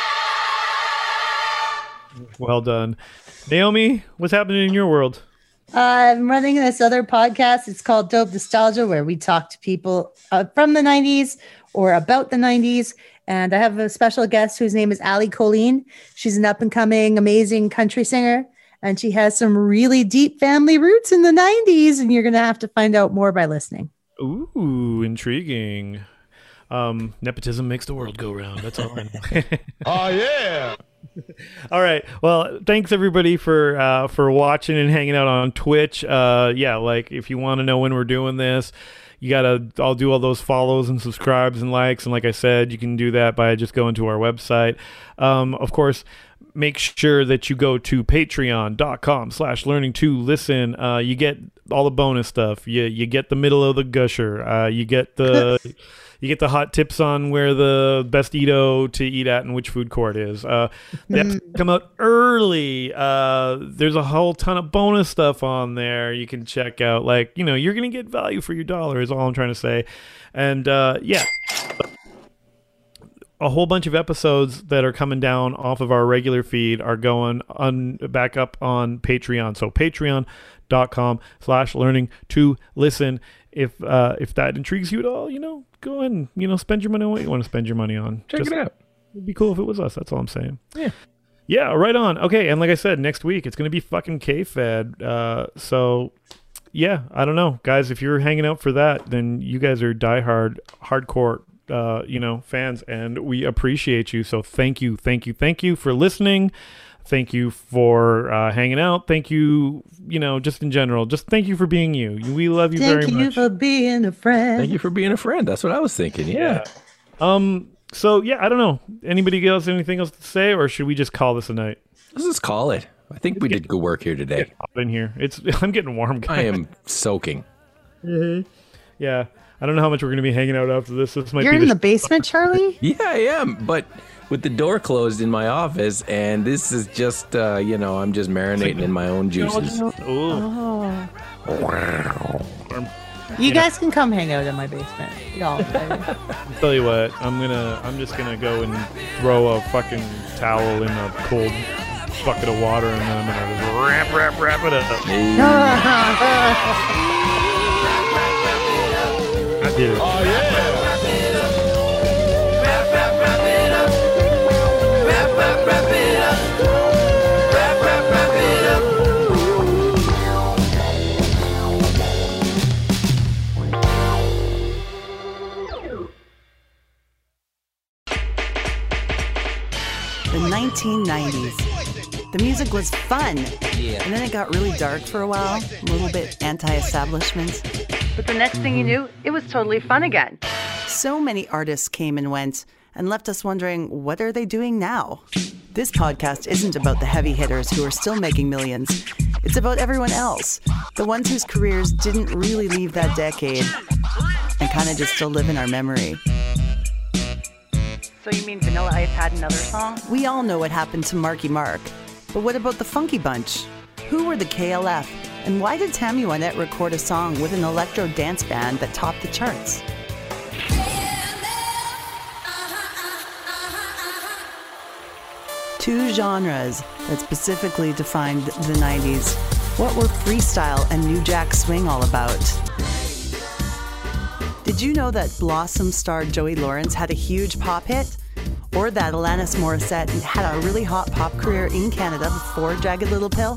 Well done, Naomi. What's happening in your world? I'm running this other podcast. It's called Dope Nostalgia, where we talk to people uh, from the nineties or about the nineties. And I have a special guest whose name is Ali Colleen. She's an up and coming, amazing country singer. And she has some really deep family roots in the nineties. And you're going to have to find out more by listening. Ooh, intriguing. Um, nepotism makes the world go round. That's all I know. Oh, yeah. All right. Well, thanks everybody for uh, for watching and hanging out on Twitch. Uh, yeah, like if you want to know when we're doing this, you gotta. I'll do all those follows and subscribes and likes. And like I said, you can do that by just going to our website. Um, of course, make sure that you go to patreon dot com slash learning to listen. Uh, you get all the bonus stuff. You you get the middle of the gusher. Uh, you get the. You get the hot tips on where the best Edo to eat at and which food court is. Uh, they have to come out early. Uh, there's a whole ton of bonus stuff on there you can check out. Like, you know, you're going to get value for your dollar is all I'm trying to say. And uh, yeah, a whole bunch of episodes that are coming down off of our regular feed are going on back up on Patreon. So patreon dot com slash learning to listen. If uh, if that intrigues you at all, you know, go ahead and, you know, spend your money on what you want to spend your money on. Check Just- it out. It'd be cool if it was us. That's all I'm saying. Yeah. Yeah, right on. Okay, and like I said, next week it's going to be fucking K-Fed. Uh, so, yeah, I don't know. Guys, if you're hanging out for that, then you guys are diehard, hardcore, uh, you know, fans, and we appreciate you. So thank you, thank you, thank you for listening. Thank you for uh, hanging out. Thank you, you know, just in general. Just thank you for being you. We love you Thank very you much. for being a friend. Thank you for being a friend. That's what I was thinking. Yeah. Um. So yeah, I don't know. Anybody else? Anything else to say, or should we just call this a night? Let's just call it. I think we did good work here today. Hot in here. It's. I'm getting warm, guys. I am soaking. Yeah. I don't know how much we're going to be hanging out after this. This might You're be in the the basement, Charlie? Yeah, I am. But with the door closed in my office, and this is just, uh, you know, I'm just marinating in my own juices. Ooh. Oh. Wow. You guys can come hang out in my basement. Y'all. I'll tell you what, I'm gonna, I'm just gonna go and throw a fucking towel in a cold bucket of water, and then I'm gonna just wrap, wrap, wrap it up. I did it. Oh, yeah. The nineteen nineties. The music was fun. Yeah. And then it got really dark for a while, a little bit anti-establishment. But the next thing you knew, it was totally fun again. So many artists came and went and left us wondering, what are they doing now? This podcast isn't about the heavy hitters who are still making millions. It's about everyone else, the ones whose careers didn't really leave that decade and kind of just still live in our memory. So you mean Vanilla Ice had another song? We all know what happened to Marky Mark. But what about the Funky Bunch? Who were the K L F? And why did Tammy Wynette record a song with an electro dance band that topped the charts? Two genres that specifically defined the nineties. What were freestyle and New Jack Swing all about? Did you know that Blossom star Joey Lawrence had a huge pop hit? Or that Alanis Morissette had a really hot pop career in Canada before Jagged Little Pill?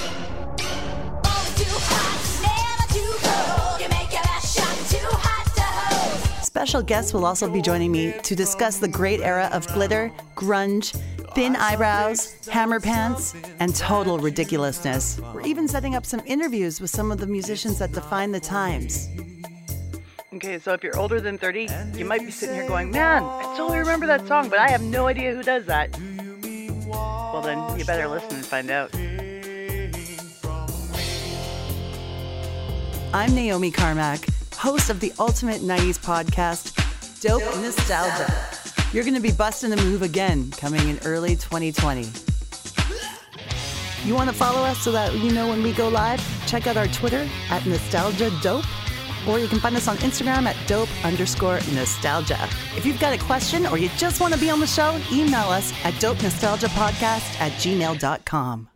Special guests will also be joining me to discuss the great era of glitter, grunge, thin eyebrows, hammer pants, and total ridiculousness. We're even setting up some interviews with some of the musicians that define the times. Okay, so if you're older than thirty, you might be sitting here going, man, I totally remember that song, but I have no idea who does that. Well, then you better listen and find out. I'm Naomi Carmack, host of the ultimate nineties podcast, Dope Nostalgia. You're going to be busting a move again, coming in early twenty twenty. You want to follow us so that you know when we go live? Check out our Twitter at Nostalgia Dope. Or you can find us on Instagram at dope underscore nostalgia. If you've got a question or you just want to be on the show, email us at dope nostalgia podcast at gmail dot com.